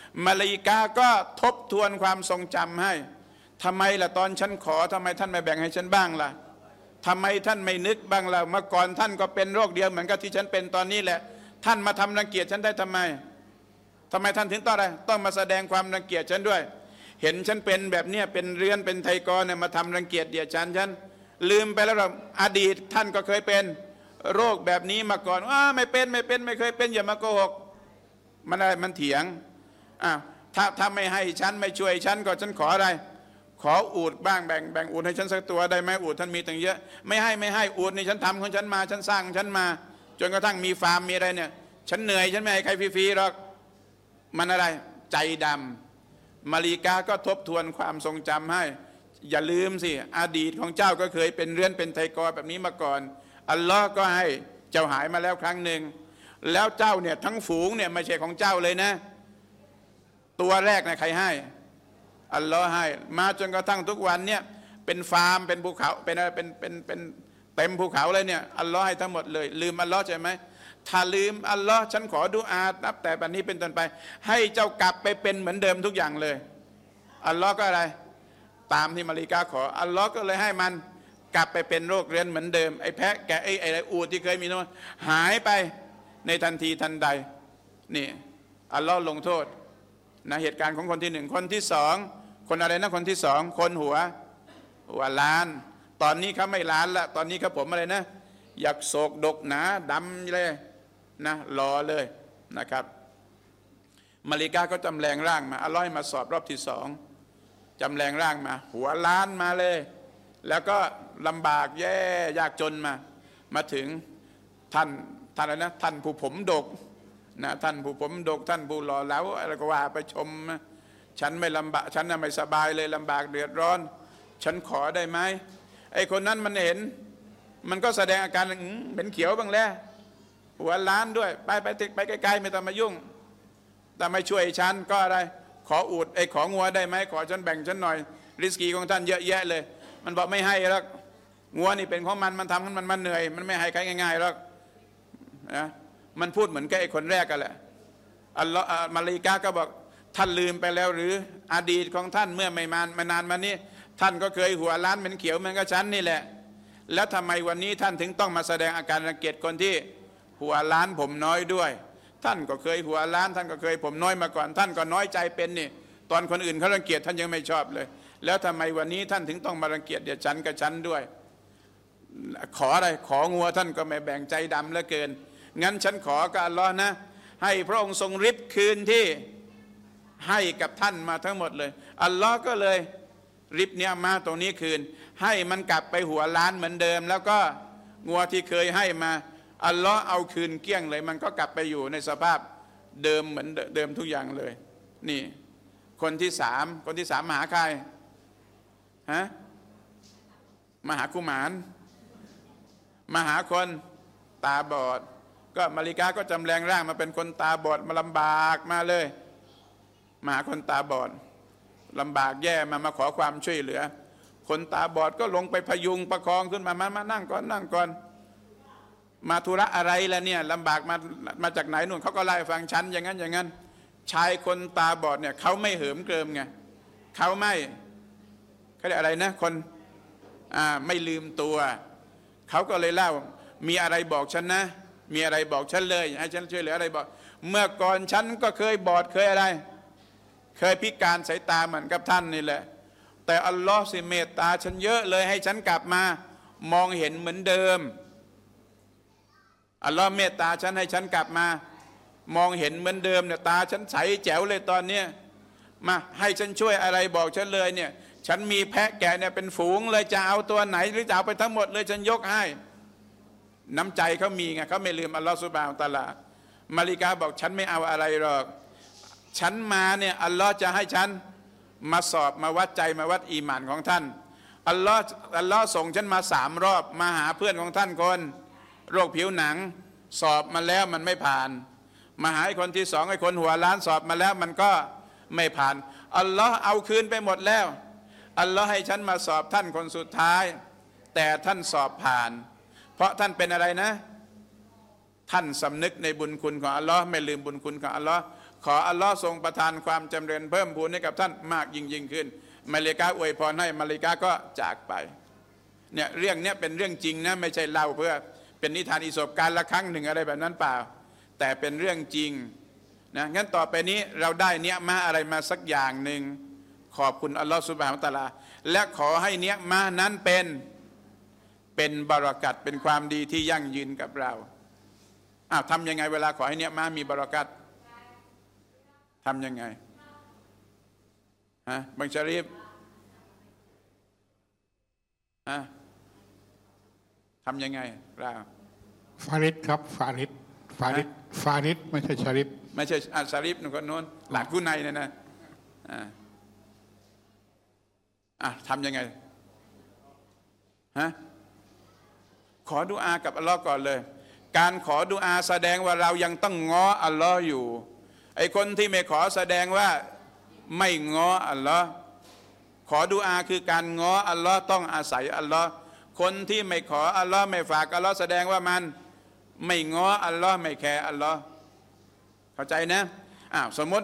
มาลาอิกะฮ์ก็ทบทวนความทรงจำให้ทำไมล่ะตอนฉันขอทำไมท่านไม่แบ่งให้ฉันบ้างล่ะทำไมท่านไม่นึกบ้างล่ะเมื่อก่อนท่านก็เป็นโรคเดียวเหมือนกับที่ฉันเป็นตอนนี้แหละท่านมาทำรังเกียจฉันได้ทำไมท่านถึงต้องมาแสดงความรังเกียจฉันด้วยเห็นฉันเป็นแบบเนี้ยเป็นเรือนเป็นไทกรเนี่ยมาทำรังเกียจเดียดฉันลืมไปแล้วว่าอดีตท่านก็เคยเป็นโรคแบบนี้มาก่อนไม่เป็นไม่เคยเป็นอย่ามาโกหกมันอะไรมันเถียงถ้าไม่ให้ฉันไม่ช่วยฉันก็ฉันขออะไรขออูฐบ้างแบ่งอูฐให้ฉันสักตัวได้ไหมอูฐท่านมีตั้งเยอะไม่ให้อูฐนี่ฉันทำของฉันมาฉันสร้างของฉันมาจนกระทั่งมีฟาร์มมีอะไรเนี่ยฉันเหนื่อยฉันไม่ให้ใครฟรีๆหรอกมันอะไรใจดำมาลิกาก็ทบทวนความทรงจำให้อย่าลืมสิอดีตของเจ้าก็เคยเป็นเรือนเป็นไทกรแบบนี้มาก่อนอัลลอฮ์ก็ให้เจ้าหายมาแล้วครั้งหนึ่งแล้วเจ้าเนี่ยทั้งฝูงเนี่ยไม่ใช่ของเจ้าเลยนะตัวแรกนะใครให้อัลลอฮ์ให้มาจนกระทั่งทุกวันเนี่ยเป็นฟาร์มเป็นภูเขาเป็นอะไรเป็นเต็มภูเขาเลยเนี่ยอัลลอฮ์ให้ทั้งหมดเลยลืมอัลลอฮ์ใช่ไหมถ้าลืมอัลลอฮ์ฉันขอดุอานับแต่บัดนี้เป็นต้นไปให้เจ้ากลับไปเป็นเหมือนเดิมทุกอย่างเลยอัลลอฮ์ก็อะไรตามที่มาลิกาขออัลลอฮ์ก็เลยให้มันกลับไปเป็นโรคเรื้อนเหมือนเดิมไอ้แพะแกะไอ้อูฐที่เคยมีน้อยหายไปในทันทีทันใดนี่อัลลอฮ์ลงโทษนะเหตุการณ์ของคนที่หนึ่งคนที่สองคนอะไรนะคนที่สองคนหัวล้านตอนนี้เขาไม่ล้านละตอนนี้เขาผมอะไรนะอยากโศกดกหนาดำเลยนะรอเลยนะครับมาลิกาก็จำแรงร่างมาอัลลอฮ์ให้มาสอบรอบที่สองจำแรงร่างมาหัวล้านมาเลยแล้วก็ลำบากแย่ยากจนมาถึงท่านอะไรนะท่านผู้ผมดกนะท่านผู้ผมดกท่านผู้หล่อเหลาอะไรก็ว่าไปชมฉันไม่ลำบากฉันน่ะไม่สบายเลยลำบากเดือดร้อนฉันขอได้ไหมไอ้คนนั้นมันเห็นมันก็แสดงอาการเป็นเขียวบ้างแล้วหัวล้านด้วยไปไกลๆไม่ต้องมายุ่งแต่ไม่ช่วยฉันก็อะไรขออูฐของงัวได้ไหมขอฉันแบ่งฉันหน่อยริสกีของท่านเยอะแยะเลยมันบอกไม่ให้หรอกงัวนี่เป็นของมันทำให้มันเหนื่อยมันไม่ให้ใครง่ายๆหรอกนะมันพูดเหมือนกับไอ้คนแรกกันแหละอัลลอฮ์มาลิกาก็บอกท่านลืมไปแล้วหรืออดีตของท่านเมื่อไม่นานมานี้ท่านก็เคยหัวล้านเป็นเขียวเหมือนกับฉันนี่แหละแล้วทำไมวันนี้ท่านถึงต้องมาแสดงอาการรังเกียจคนที่หัวล้านผมน้อยด้วยท่านก็เคยหัวล้านท่านก็เคยผมน้อยมาก่อนท่านก็น้อยใจเป็นนี่ตอนคนอื่นเขารังเกียจท่านยังไม่ชอบเลยแล้วทำไมวันนี้ท่านถึงต้องมารังเกียจเดี๋ยวฉันกับฉันด้วยขออะไรของัวท่านก็ไม่แบ่งใจดำเหลือเกินงั้นฉันขอกับอัลลอฮ์นะให้พระองค์ทรงริบคืนที่ให้กับท่านมาทั้งหมดเลยอัลลอฮ์ก็เลยริบเนี่ยมาตรงนี้คืนให้มันกลับไปหัวล้านเหมือนเดิมแล้วก็งัวที่เคยให้มาอัลลอฮ์เอาคืนเกลี้ยงเลยมันก็กลับไปอยู่ในสภาพเดิมเหมือนเดิมทุกอย่างเลยนี่คนที่สามมาหาใครมาหากุมารมาหาคนตาบอดก็มาลิกาก็จำแรงร่างมาเป็นคนตาบอดมาลำบากมาเลยมาหาคนตาบอดลำบากแย่มาขอความช่วยเหลือคนตาบอดก็ลงไปพยุงประคองขึ้นมานั่งก่อนมาธุระอะไรแล้วเนี่ยลำบากมาจากไหนนู่นเขาก็ไล่ฟังฉันอย่างนั้นชายคนตาบอดเนี่ยเขาไม่เหิมเกริมไงเขาเรียกอะไรนะคนไม่ลืมตัวเขาก็เลยเล่ามีอะไรบอกฉันนะมีอะไรบอกฉันเลยให้ฉันช่วยเหลืออะไรบอกเมื่อก่อนฉันก็เคยบอดเคยอะไรเคยพิการสายตาเหมือนกับท่านนี่แหละแต่อัลลอฮ์สิเมตตาฉันเยอะเลยให้ฉันกลับมามองเห็นเหมือนเดิมอัลลอฮ์เมตตาฉันให้ฉันกลับมามองเห็นเหมือนเดิมเนี่ยตาฉันใสแจ๋วเลยตอนเนี้ยมาให้ฉันช่วยอะไรบอกฉันเลยเนี่ยฉันมีแพะแกะเนี่ยเป็นฝูงเลยจะเอาตัวไหนหรือจะเอาไปทั้งหมดเลยฉันยกให้น้ำใจเขามีไงเขาไม่ลืมอัลลอฮ์ซุบฮานะฮูวะตะอาลามาลิกาบอกฉันไม่เอาอะไรหรอกฉันมาเนี่ยอัลลอฮ์จะให้ฉันมาสอบมาวัดใจมาวัดอีหม่านของท่านอัลลอฮ์ส่งฉันมา3 รอบมาหาเพื่อนของท่านคนโรคผิวหนังสอบมาแล้วมันไม่ผ่านมาหาคนที่2ไอ้คนหัวล้านสอบมาแล้วมันก็ไม่ผ่านอัลลอฮ์เอาคืนไปหมดแล้วอัลลอฮ์ให้ฉันมาสอบท่านคนสุดท้ายแต่ท่านสอบผ่านเพราะท่านเป็นอะไรนะท่านสำนึกในบุญคุณของอัลลอฮ์ไม่ลืมบุญคุณของอัลลอฮ์ขออัลลอฮ์ทรงประทานความจำเริญเพิ่มพูนให้กับท่านมากยิ่งขึ้นมาเลกาอวยพรให้มาเลกาก็จากไปเนี่ยเรื่องเนี้ยเป็นเรื่องจริงนะไม่ใช่เล่าเพื่อเป็นนิทานอิศบการละครั้งหนึ่งอะไรแบบนั้นเปล่าแต่เป็นเรื่องจริงนะงั้นต่อไปนี้เราได้เนี้ยมาอะไรมาสักอย่างหนึ่งขอบคุณอัลลอฮ์ซุบฮานะฮูวะตะอาลาและขอให้เนี้ยมานั้นเป็นบารอกัตเป็นความดีที่ยั่งยืนกับเราทำยังไงเวลาขอให้เนี้ยมามีบารอกัตทำยังไงบังชารีฟทำยังไงเราฟาริดครับฟาริดไม่ใช่ชาริฟไม่ใช่ชาริฟหนุ่มคนโน้นหลานกู้ในเนี่ยนะทำยังไงขอดุอากับอัลลอฮ์ก่อนเลยการขอดุอาแสดงว่าเรายังต้องง้ออัลลอฮ์อยู่ไอ้คนที่ไม่ขอแสดงว่าไม่ง้ออัลลอฮ์ขอดุอาคือการง้ออัลลอฮ์ต้องอาศัยอัลลอฮ์คนที่ไม่ขออัลลอฮ์ไม่ฝากอัลลอฮ์แสดงว่ามันไม่ง้ออัลลอฮ์ไม่แคร์อัลลอฮ์เข้าใจนะสมมติ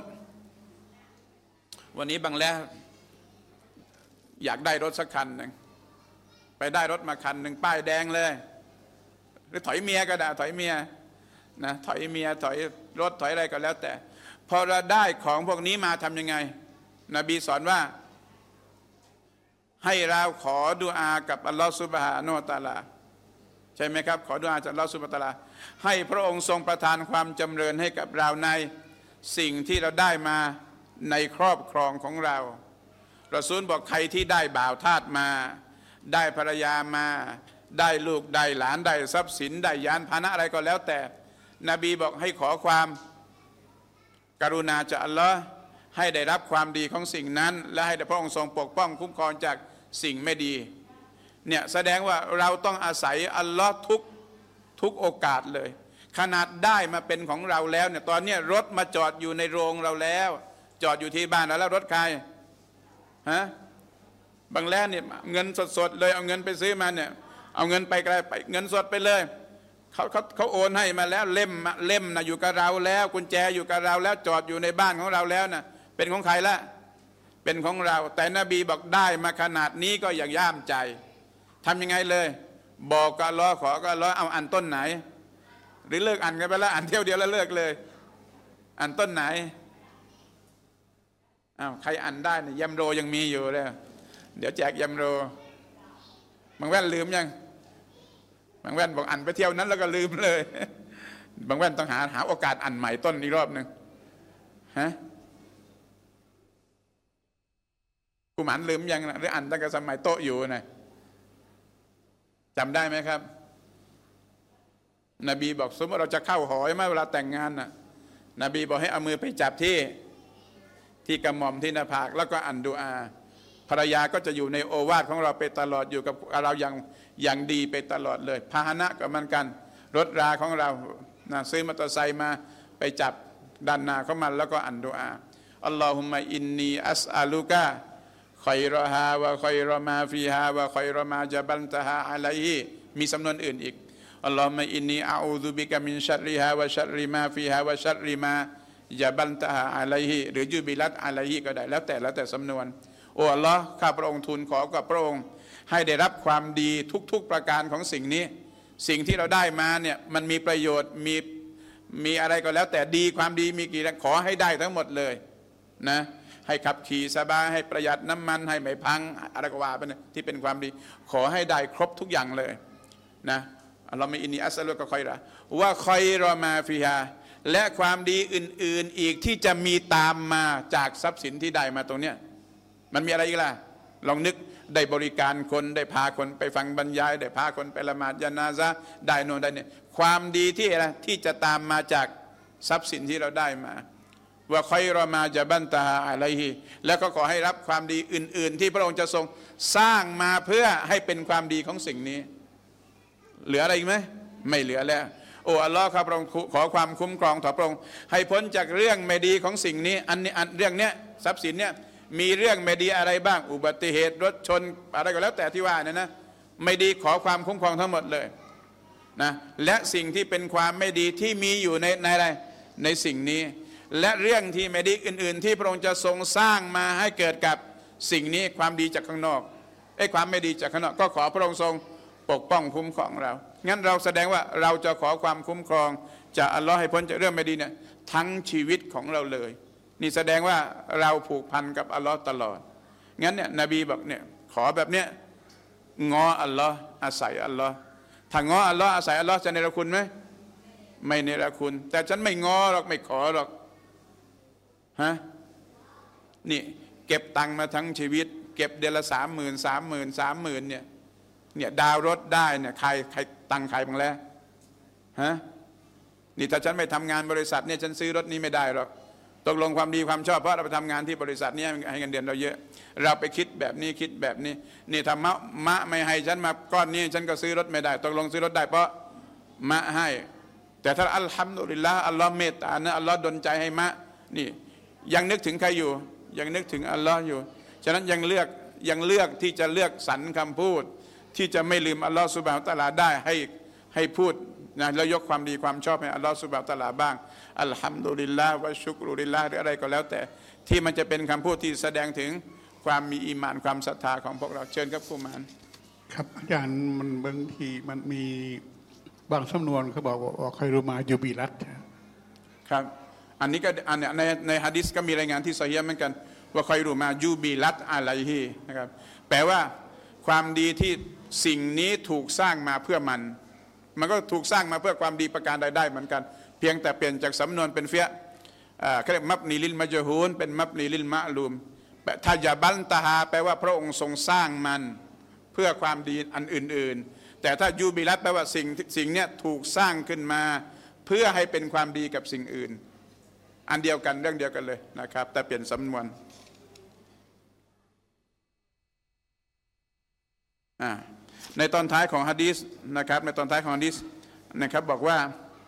วันนี้บางแล้วอยากได้รถสักคันหนึ่งไปได้รถมาคันหนึ่งป้ายแดงเลยหรือถอยเมียก็ได้ถอยเมียนะถอยเมียถอยรถถอยอะไรก็แล้วแต่พอเราได้ของพวกนี้มาทำยังไงนบีสอนว่าให้เราขอดุอากับอัลลอฮฺซุบฮานะฮูวะตะอาลาใช่ไหมครับขอดุอาจากอัลลอฮฺซุบฮานะฮูวะตะอาลาให้พระองค์ทรงประทานความจำเริญให้กับเราในสิ่งที่เราได้มาในครอบครองของเรารอซูลบอกใครที่ได้บ่าวทาสมาได้ภรรยามาได้ลูกได้หลานได้ทรัพย์สินได้ยานพาหนะอะไรก็แล้วแต่นบีบอกให้ขอความกรุณาจากอัลลอฮ์ให้ได้รับความดีของสิ่งนั้นและให้พระองค์ทรงปกป้องคุ้มครองจากสิ่งไม่ดีเนี่ยแสดงว่าเราต้องอาศัยอัลลอฮ์ทุกโอกาสเลยขนาดได้มาเป็นของเราแล้วเนี่ยตอนนี้รถมาจอดอยู่ในโรงเราแล้วจอดอยู่ที่บ้านแล้วรถใครบางแล้วเนี่ยเงินสดๆเลยเอาเงินไปซื้อมาเนี่ยเอาเงินไปไกลไปเงินสดไปเลยเขาโอนให้มาแล้วเล่มนะอยู่กับเราแล้วกุญแจอยู่กับเราแล้วจอดอยู่ในบ้านของเราแล้วนะเป็นของใครละเป็นของเราแต่นบีบอกได้มาขนาดนี้ก็อย่างย่ามใจทำยังไงเลยบอกกับอัลลอฮ์ขอกับอัลลอฮ์เอาอันต้นไหนหรือเลิกอ่านกันไปแล้วอ่านเที่ยวเดียวแล้วเลิกเลยอ่านต้นไหนใครอ่านได้เนี่ยยัมโรยังมีอยู่เลยเดี๋ยวแจกยัมโรบางแว่นลืมยังบางแว่นบอกอ่านไปเที่ยวนั้นแล้วก็ลืมเลยบางแว่นต้องหาโอกาสอ่านใหม่ต้นอีกรอบหนึ่งกูหมันลืมยังหรืออ่านตั้งแต่สมัยโต๊ะอยู่นะจำได้ไหมครับนบีบอกสมมติเราจะเข้าหอใช่ไหมเวลาแต่งงานน่ะนบีบอกให้เอามือไปจับที่กระหม่อมที่หน้าผากแล้วก็อ่านดุอาภรรยาก็จะอยู่ในโอวาทของเราไปตลอดอยู่กับเราอย่างดีไปตลอดเลยพาหนะก็เหมือนกันรถราของเราซื้อมอเตอร์ไซค์มาไปจับด้านหน้าของมันแล้วก็อ่านดุอาอัลลอฮุมะอินนีอัสอาลุกะคอยรอฮาวะคอยรอมาฟีฮาวะคอยรอมาจับันตะฮาอะลัยฮิมีสำนวนอื่นอีกอัลลอฮุมะอินนีอาอูซุบิกะมินชัรริฮาวะชัรริมาฟีฮาวะชัรริมาจับันตะฮาอะลัยฮิหรือยุบิลัตอะลัยฮิก็ได้แล้วแต่สำนวนโอ้อัลลอฮ์ข้าพระองค์ทูลขอกับพระองค์ให้ได้รับความดีทุกประการของสิ่งนี้สิ่งที่เราได้มาเนี่ยมันมีประโยชน์มีอะไรก็แล้วแต่ดีความดีมีกี่ขอให้ได้ทั้งหมดเลยนะให้ขับขี่สบายให้ประหยัดน้ำมันให้ไม่พังอะไรก็ว่าไปเนี่ยที่เป็นความดีขอให้ได้ครบทุกอย่างเลยนะอัลลอฮ์มีอินนีอัสลุกะคอยระว่าคอยรอมาฟิฮาและความดีอื่นๆอีกที่จะมีตามมาจากทรัพย์สินที่ได้มาตรงเนี้ยมันมีอะไรอีกล่ะลองนึกได้บริการคนได้พาคนไปฟังบรรยายได้พาคนไปละหมาดญะนาซะห์ได้โน่นได้เนี่ยความดีที่อะไรที่จะตามมาจากทรัพย์สินที่เราได้มาว่าคอยรอมาจะบันตาอะไรฮีแล้วก็ขอให้รับความดีอื่นๆที่พระองค์จะทรงสร้างมาเพื่อให้เป็นความดีของสิ่งนี้เหลืออะไรอีกไหมไม่เหลือแล้วโอ้อัลลอฮ์ครับพระองค์ขอความคุ้มครองต่อพระองค์ให้พ้นจากเรื่องไม่ดีของสิ่งนี้อันเรื่องเนี้ยทรัพย์สินเนี้ยมีเรื่องไม่ดีอะไรบ้างอุบัติเหตุรถชนอะไรก็แล้วแต่ที่ว่านะไม่ดีขอความคุ้มครองทั้งหมดเลยนะและสิ่งที่เป็นความไม่ดีที่มีอยู่ในอะไรในสิ่งนี้และเรื่องที่ไม่ดีอื่นๆที่พระองค์จะทรงสร้างมาให้เกิดกับสิ่งนี้ความดีจากข้างนอกความไม่ดีจากข้างนอกก็ขอพระองค์ทรงปกป้องคุ้มครองเรางั้นเราแสดงว่าเราจะขอความคุ้มครองจากอัลลอฮ์ให้พ้นจากเรื่องไม่ดีเนี่ยทั้งชีวิตของเราเลยนี่แสดงว่าเราผูกพันกับอัลลอฮ์ตลอดงั้นเนี่ยนบีบอกเนี่ยขอแบบเนี้ยง้ออัลลอฮ์อาศัยอัลลอฮ์ถ้าง้ออัลลอฮ์อาศัยอัลลอฮ์จะเนรคุณไหมไม่เนรคุณแต่ฉันไม่ง้อหรอกไม่ขอหรอกฮะนี่เก็บตังค์มาทั้งชีวิตเก็บเดือนละ30,000เนี่ยดาวรถได้เนี่ยใครตังค์ใครบ้างแล้วฮะนี่ถ้าฉันไม่ทำงานบริษัทเนี่ยฉันซื้อรถนี้ไม่ได้หรอกตกลงความดีความชอบเพราะเราไปทำงานที่บริษัทนี้ให้เงินเดือนเราเยอะเราไปคิดแบบนี้นี่ถ้ามะไม่ให้ฉันมาก้อนนี้ฉันก็ซื้อรถไม่ได้ตกลงซื้อรถได้เพราะมะให้แต่ถ้าอัลฮัมดุลิลละอัลลอฮ์เมตตานะอัลลอฮ์ดลใจให้มะนี่ยังนึกถึงใครอยู่ยังนึกถึงอัลลอฮ์อยู่ฉะนั้นยังเลือกที่จะเลือกสรรคำพูดที่จะไม่ลืมอัลลอฮ์ซุบฮานะฮูวะตะอาลาได้ให้พูดนะแล้วยกความดีความชอบให้อัลลอฮ์ซุบฮานะฮูวะตะอาลาบ้างอัลฮัมดุลิลลาห์วะชุกรุลิลลาห์หรืออะไรก็แล้วแต่ที่มันจะเป็นคำพูดที่แสดงถึงความมีอีหม่านความศรัทธาของพวกเราเชิญครับครูมานครับอาจารย์มันบางทีมันมีบางสำนวนเขาบอกว่าใครรู้มายูบีรัตครับอันนี้ก็ในหะดีษก็มีรายงานที่ซอฮีฮ์เหมือนกันว่าใครรู้มายูบีรัตอะลัยฮินะครับแปลว่าความดีที่สิ่งนี้ถูกสร้างมาเพื่อมันก็ถูกสร้างมาเพื่อความดีประการใดได้เหมือนกันเพียงแต่เปลี่ยนจากสำนวนเป็นเฟียเขาเรียกมับนีลิลมัจฮูนเป็นมับนีลิลมะลูมถ้าอย่าบันตาฮาแปลว่าพระองค์ทรงสร้างมันเพื่อความดีอันอื่นๆแต่ถ้ายูบิลัตแปลว่าสิ่งเนี้ยถูกสร้างขึ้นมาเพื่อให้เป็นความดีกับสิ่งอื่นอันเดียวกันเรื่องเดียวกันเลยนะครับแต่เปลี่ยนสำนวนในตอนท้ายของหะดีษนะครับในตอนท้ายของหะดีษนะครับบอกว่า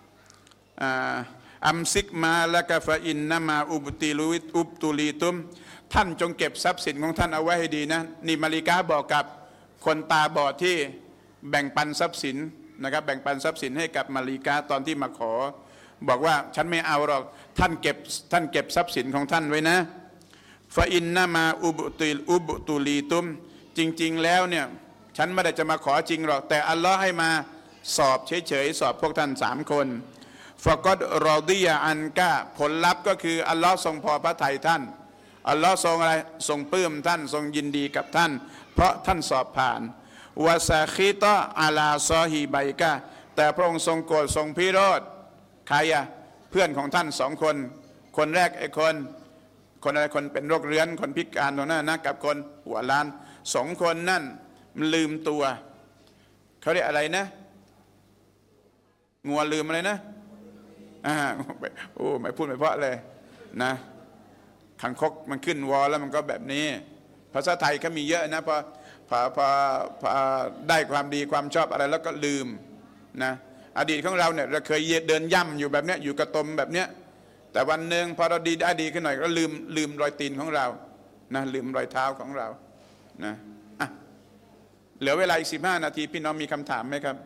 อัมซิกมาละกะฟะอินนามาอุบตุลีตุมท่านจงเก็บทรัพย์สินของท่านเอาไว้ให้ดีนะนี่มาลิกาบอกกับคนตาบอดที่แบ่งปันทรัพย์สินนะครับแบ่งปันทรัพย์สินให้กับมาลิกาตอนที่มาขอบอกว่าฉันไม่เอาหรอกท่านเก็บทรัพย์สินของท่านไว้นะฟะอินนามาอุบตุลีตุมจริงๆแล้วเนี่ยฉันไม่ได้จะมาขอจริงหรอกแต่อัลลอฮ์ให้มาสอบเฉยๆสอบพวกท่าน3 คนฟะกอดรอดียะอันกะผลลัพธ์ก็คืออัลลอฮ์ทรงพอพระทัยท่านอัลลอฮ์ทรงอะไรทรงปลื้มท่านทรงยินดีกับท่านเพราะท่านสอบผ่านวะซาคิตะอาลาซอฮีไบกะแต่พระองค์ทรงโกรธทรงพิโรธใครอะเพื่อนของท่าน2 คนคนแรกคนอะไรคนเป็นโรคเรื้อนคนพิการตรงนั้นนะกับคนหัวล้าน2 คนนั่นลืมตัวเขาเรียกอะไรนะงัวลืมอะไรนะโอ้ไม่พูดไม่เพราะเลยนะขังคกมันขึ้นวอแล้วมันก็แบบนี้ภาษาไทยก็มีเยอะนะพอได้ความดีความชอบอะไรแล้วก็ลืมนะอดีตของเราเนี่ยเราเคยเดินย่ำอยู่แบบเนี้ยอยู่กระตมแบบเนี้ยแต่วันหนึ่งพอเราได้ดีขึ้นหน่อยก็ลืมรอยตีนของเรานะลืมรอยเท้าของเรานะเหลือเวลาอีก15 นาทีพี่น้องมีคำถามไหมครับ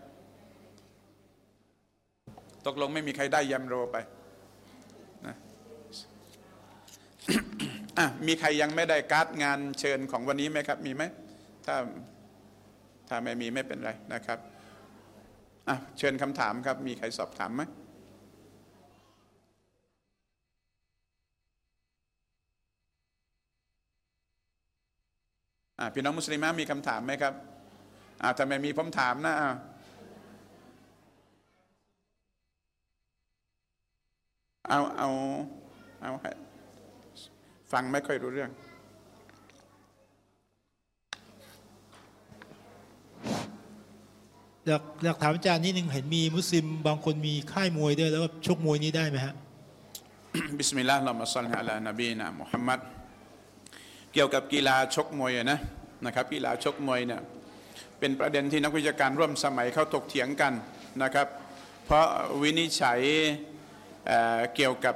ตกลงไม่มีใครได้ยัมโรไปนะมีใครยังไม่ได้การ์ดงานเชิญของวันนี้ไหมครับมีไหมถ้าไม่มีไม่เป็นไรนะครับเชิญคำถามครับมีใครสอบถามไหมพี่น้องมุสลิมมีคำถามไหมครับถ้าไม่มีผมถามนะเอาฟังไม่ค่อยรู้เรื่องอยากถามอาจารย์นิดนึงเห็นมีมุสลิมบางคนมีค่ายมวยด้วยแล้วก็ชกมวยนี้ได้ไหมฮะบิสมิลลาฮิรเราะห์มาศ็อลลิอะลานบีนะมุฮัมมัดเกี่ยวกับกีฬาชกมวยนะครับกีฬาชกมวยเนี่ยเป็นประเด็นที่นักวิชาการร่วมสมัยเขาถกเถียงกันนะครับเพราะวินิจฉัยเกี่ยวกับ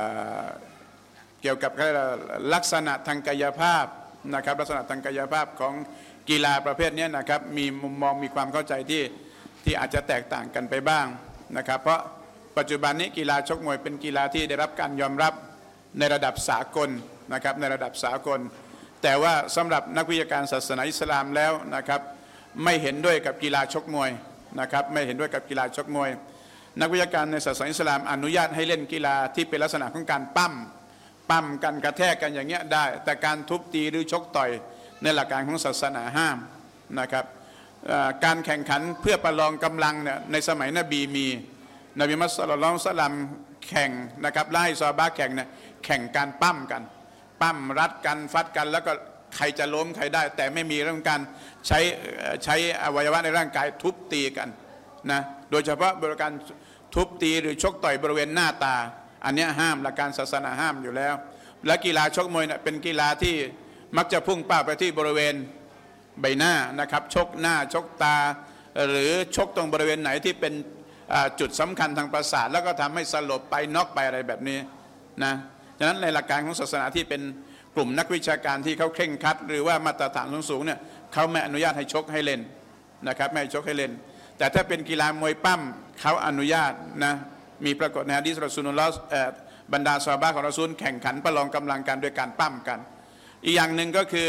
ลักษณะทางกายภาพนะครับลักษณะทางกายภาพของกีฬาประเภทนี้นะครับมีมุมมองมีความเข้าใจที่อาจจะแตกต่างกันไปบ้างนะครับเพราะปัจจุบันนี้กีฬาชกมวยเป็นกีฬาที่ได้รับการยอมรับในระดับสากลนะครับในระดับสากลแต่ว่าสำหรับนักวิชาการศาสนาอิสลามแล้วนะครับไม่เห็นด้วยกับกีฬาชกมวยนะครับไม่เห็นด้วยกับกีฬาชกมวยนักวิชาการในศาสนาอิสลามอนุญาตให้เล่นกีฬาที่เป็นลักษณะของการปั้มกันกระแทกกันอย่างเงี้ยได้แต่การทุบตีหรือชกต่อยในหลักการของศาสนาห้ามนะครับการแข่งขันเพื่อประลองกำลังเนี่ยในสมัยนบีมีนบีมุฮัมมัดศ็อลลัลลอฮุอะลัยฮิวะซัลลัมแข่งนะครับไล่ซอฮาบะห์แข่งเนี่ยแข่งการปั้มกันปั้มรัดกันฟัดกันแล้วก็ใครจะล้มใครได้แต่ไม่มีเรื่องการใช้อวัยวะในร่างกายทุบตีกันนะโดยเฉพาะบริการทุบตีหรือชกต่อยบริเวณหน้าตาอันนี้ห้ามหลักการศาสนาห้ามอยู่แล้วและกีฬาชกมวยเป็นกีฬาที่มักจะพุ่งเป้าไปที่บริเวณใบหน้านะครับชกหน้าชกตาหรือชกตรงบริเวณไหนที่เป็นจุดสำคัญทางประสาทแล้วก็ทำให้สลบไปน็อกไปอะไรแบบนี้นะฉะนั้นในหลักการของศาสนาที่เป็นกลุ่มนักวิชาการที่เขาเคร่งครัดหรือว่ามาตรฐานสูงๆเนี่ยเขาไม่อนุญาตให้ชกให้เล่นนะครับไม่ให้ชกให้เล่นแต่ถ้าเป็นกีฬามวยปั้มเขาอนุญาตนะมีปรากฏในหะดีษรอซูลุลลอฮ์บรรดาซอฮาบะห์ของรอซูลแข่งขันประลองกำลังกันโดยการปั้มกันอีกอย่างหนึ่งก็คือ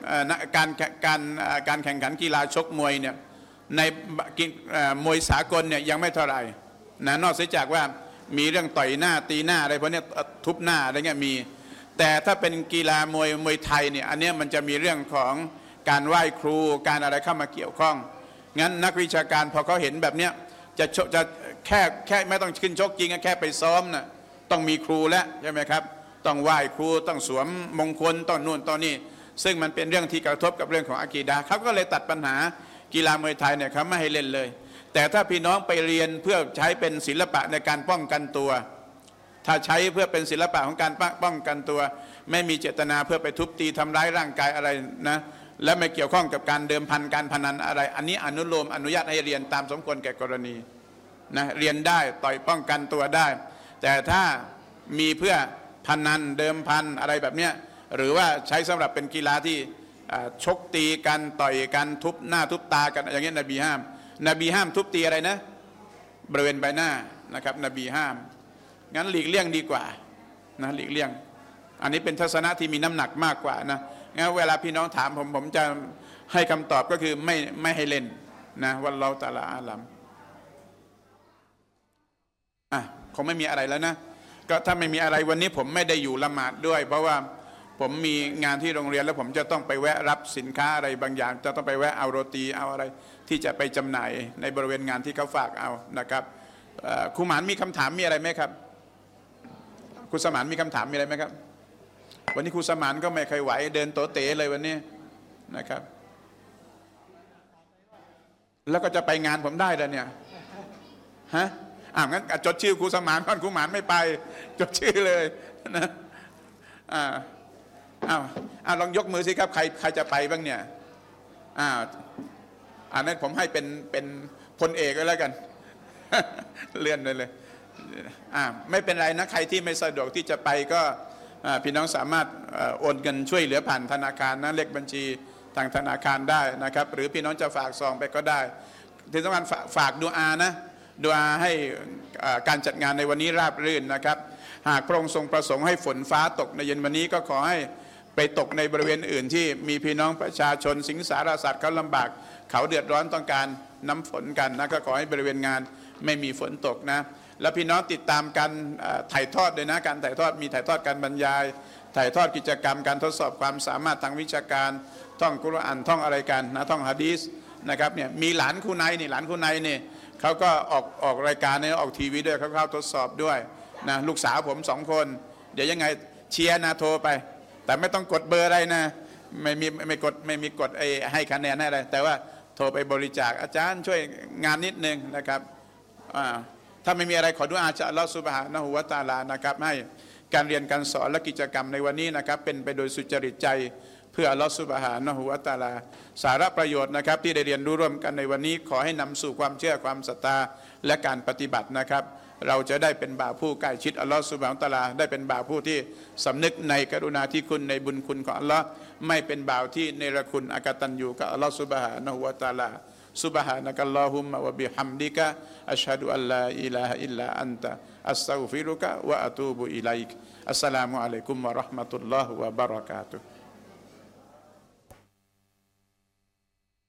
การแข่งขันกีฬาชกมวยเนี่ยในมวยสากลเนี่ยยังไม่เท่าไหร่นะนอกจากว่ามีเรื่องต่อยหน้าตีหน้าอะไรพวกนี้ทุบหน้าอะไรเงี้ยมีแต่ถ้าเป็นกีฬามวยไทยเนี่ยอันนี้มันจะมีเรื่องของการไหว้ครูการอะไรเข้ามาเกี่ยวข้องงั้นนักวิชาการพอเขาเห็นแบบเนี้ยจะแค่ไม่ต้องขึ้นชกจริงแค่ไปซ้อมนะต้องมีครูแล้วใช่ไหมครับต้องไหว้ครูต้องสวมมงคลต้องนู่นต้องนี่ซึ่งมันเป็นเรื่องที่กระทบกับเรื่องของอะกีดะห์เขาก็เลยตัดปัญหากีฬามวยไทยเนี่ยเขาไม่ให้เล่นเลยแต่ถ้าพี่น้องไปเรียนเพื่อใช้เป็นศิลปะในการป้องกันตัวถ้าใช้เพื่อเป็นศิลปะของการป้องกันตัวไม่มีเจตนาเพื่อไปทุบตีทำร้ายร่างกายอะไรนะและไม่เกี่ยวข้องกับการเดิมพันการพนันอะไรอันนี้อนุญาตให้เรียนตามสมควรแก่กรณีนะเรียนได้ต่อยป้องกันตัวได้แต่ถ้ามีเพื่อพนันเดิมพันอะไรแบบเนี้ยหรือว่าใช้สำหรับเป็นกีฬาที่ชกตีกันต่อยกันทุบหน้าทุบตากันอย่างเงี้ยนบีห้ามทุบตีอะไรนะบริเวณใบหน้านะครับนบีห้ามงั้นหลีกเลี่ยงดีกว่านะหลีกเลี่ยงอันนี้เป็นทัศนะที่มีน้ำหนักมากกว่านะงั้นเวลาพี่น้องถามผมจะให้คำตอบก็คือไม่ให้เล่นนะวัลลอฮุตะอาลาอาลัมคงไม่มีอะไรแล้วนะก็ถ้าไม่มีอะไรวันนี้ผมไม่ได้อยู่ละหมาดด้วยเพราะว่าผมมีงานที่โรงเรียนแล้วผมจะต้องไปแวะรับสินค้าอะไรบางอย่างจะต้องไปแวะเอาโรตีเอาอะไรที่จะไปจำหน่ายในบริเวณงานที่เขาฝากเอานะครับครูหมานมีคำถามมีอะไรไหมครับครูสมานมีคำถามมีอะไรไหมครับวันนี้ครูสมานก็ไม่เคยไหวเดินโตเต๋เลยวันนี้นะครับแล้วก็จะไปงานผมได้แล้วเนี่ยฮะงั้นจดชื่อครูสมานก่อนครูหมานไม่ไปจดชื่อเลยนะลองยกมือสิครับใครจะไปบ้างเนี่ยอันนั้นผมให้เป็นพลเอกก็แล้วกัน เลื่อนเลยไม่เป็นไรนะใครที่ไม่สะดวกที่จะไปก็พี่น้องสามารถโอนเงินช่วยเหลือผ่านธนาคารนะเลขบัญชีทางธนาคารได้นะครับหรือพี่น้องจะฝากซองไปก็ได้ที่สำคัญฝากดุอานะดุอาให้การจัดงานในวันนี้ราบรื่นนะครับหากพระองค์ทรงประสงค์ให้ฝนฟ้าตกในเย็นวันนี้ก็ขอให้ไปตกในบริเวณอื่นที่มีพี่น้องประชาชนสิงสารสัตว์เขาลำบากเขาเดือดร้อนต้องการน้ำฝนกันนะก็ขอให้บริเวณงานไม่มีฝนตกนะแล้วพี่น้องติดตามการถ่ายทอดด้วยนะการถ่ายทอดมีถ่ายทอดการบรรยายถ่ายทอดกิจกรรมการทดสอบความสามารถทางวิชาการท่องกุรอานท่องอะไรกันนะท่องหะดีษนะครับเนี่ยมีหลานคู่ในนี่เขาก็ออกรายการเนี่ยออกทีวีด้วยเขาเข้าทดสอบด้วยนะลูกสาวผม2 คนเดี๋ยวยังไงเชียร์นะโทรไปแต่ไม่ต้องกดเบอร์อะไรนะไม่มีกดให้คะแนนให้อะไรแต่ว่าโทรไปบริจาคอาจารย์ช่วยงานนิดนึงนะครับถ้าไม่มีอะไรขอดุอาจากอัลเลาะห์ซุบฮานะฮูวะตะอาลานะครับให้การเรียนการสอนและกิจกรรมในวันนี้นะครับเป็นไปโดยสุจริตใจเพื่ออัลเลาะห์ซุบฮานะฮูวะตะอาลาสาระประโยชน์นะครับที่ได้เรียนรู้ร่วมกันในวันนี้ขอให้นำสู่ความเชื่อความศรัทธาและการปฏิบัตินะครับเราจะได้เป็นบ่าวผู้ใกล้ชิดอัลเลาะห์ซุบฮานะฮูวะตะอาลาได้เป็นบ่าวผู้ที่สำนึกในกรุณาธิคุณในบุญคุณของอัลเลาะห์ไม่เป็นบ่าวที่เนรคุณอกตัญญูกับอัลเลาะห์ซุบฮานะฮูวะตะอาลา سبحانك اللهم وبحمدك أشهد أن لا إله إلا أنت أستغفرك وأتوب إليك السلام عليكم ورحمة الله وبركاته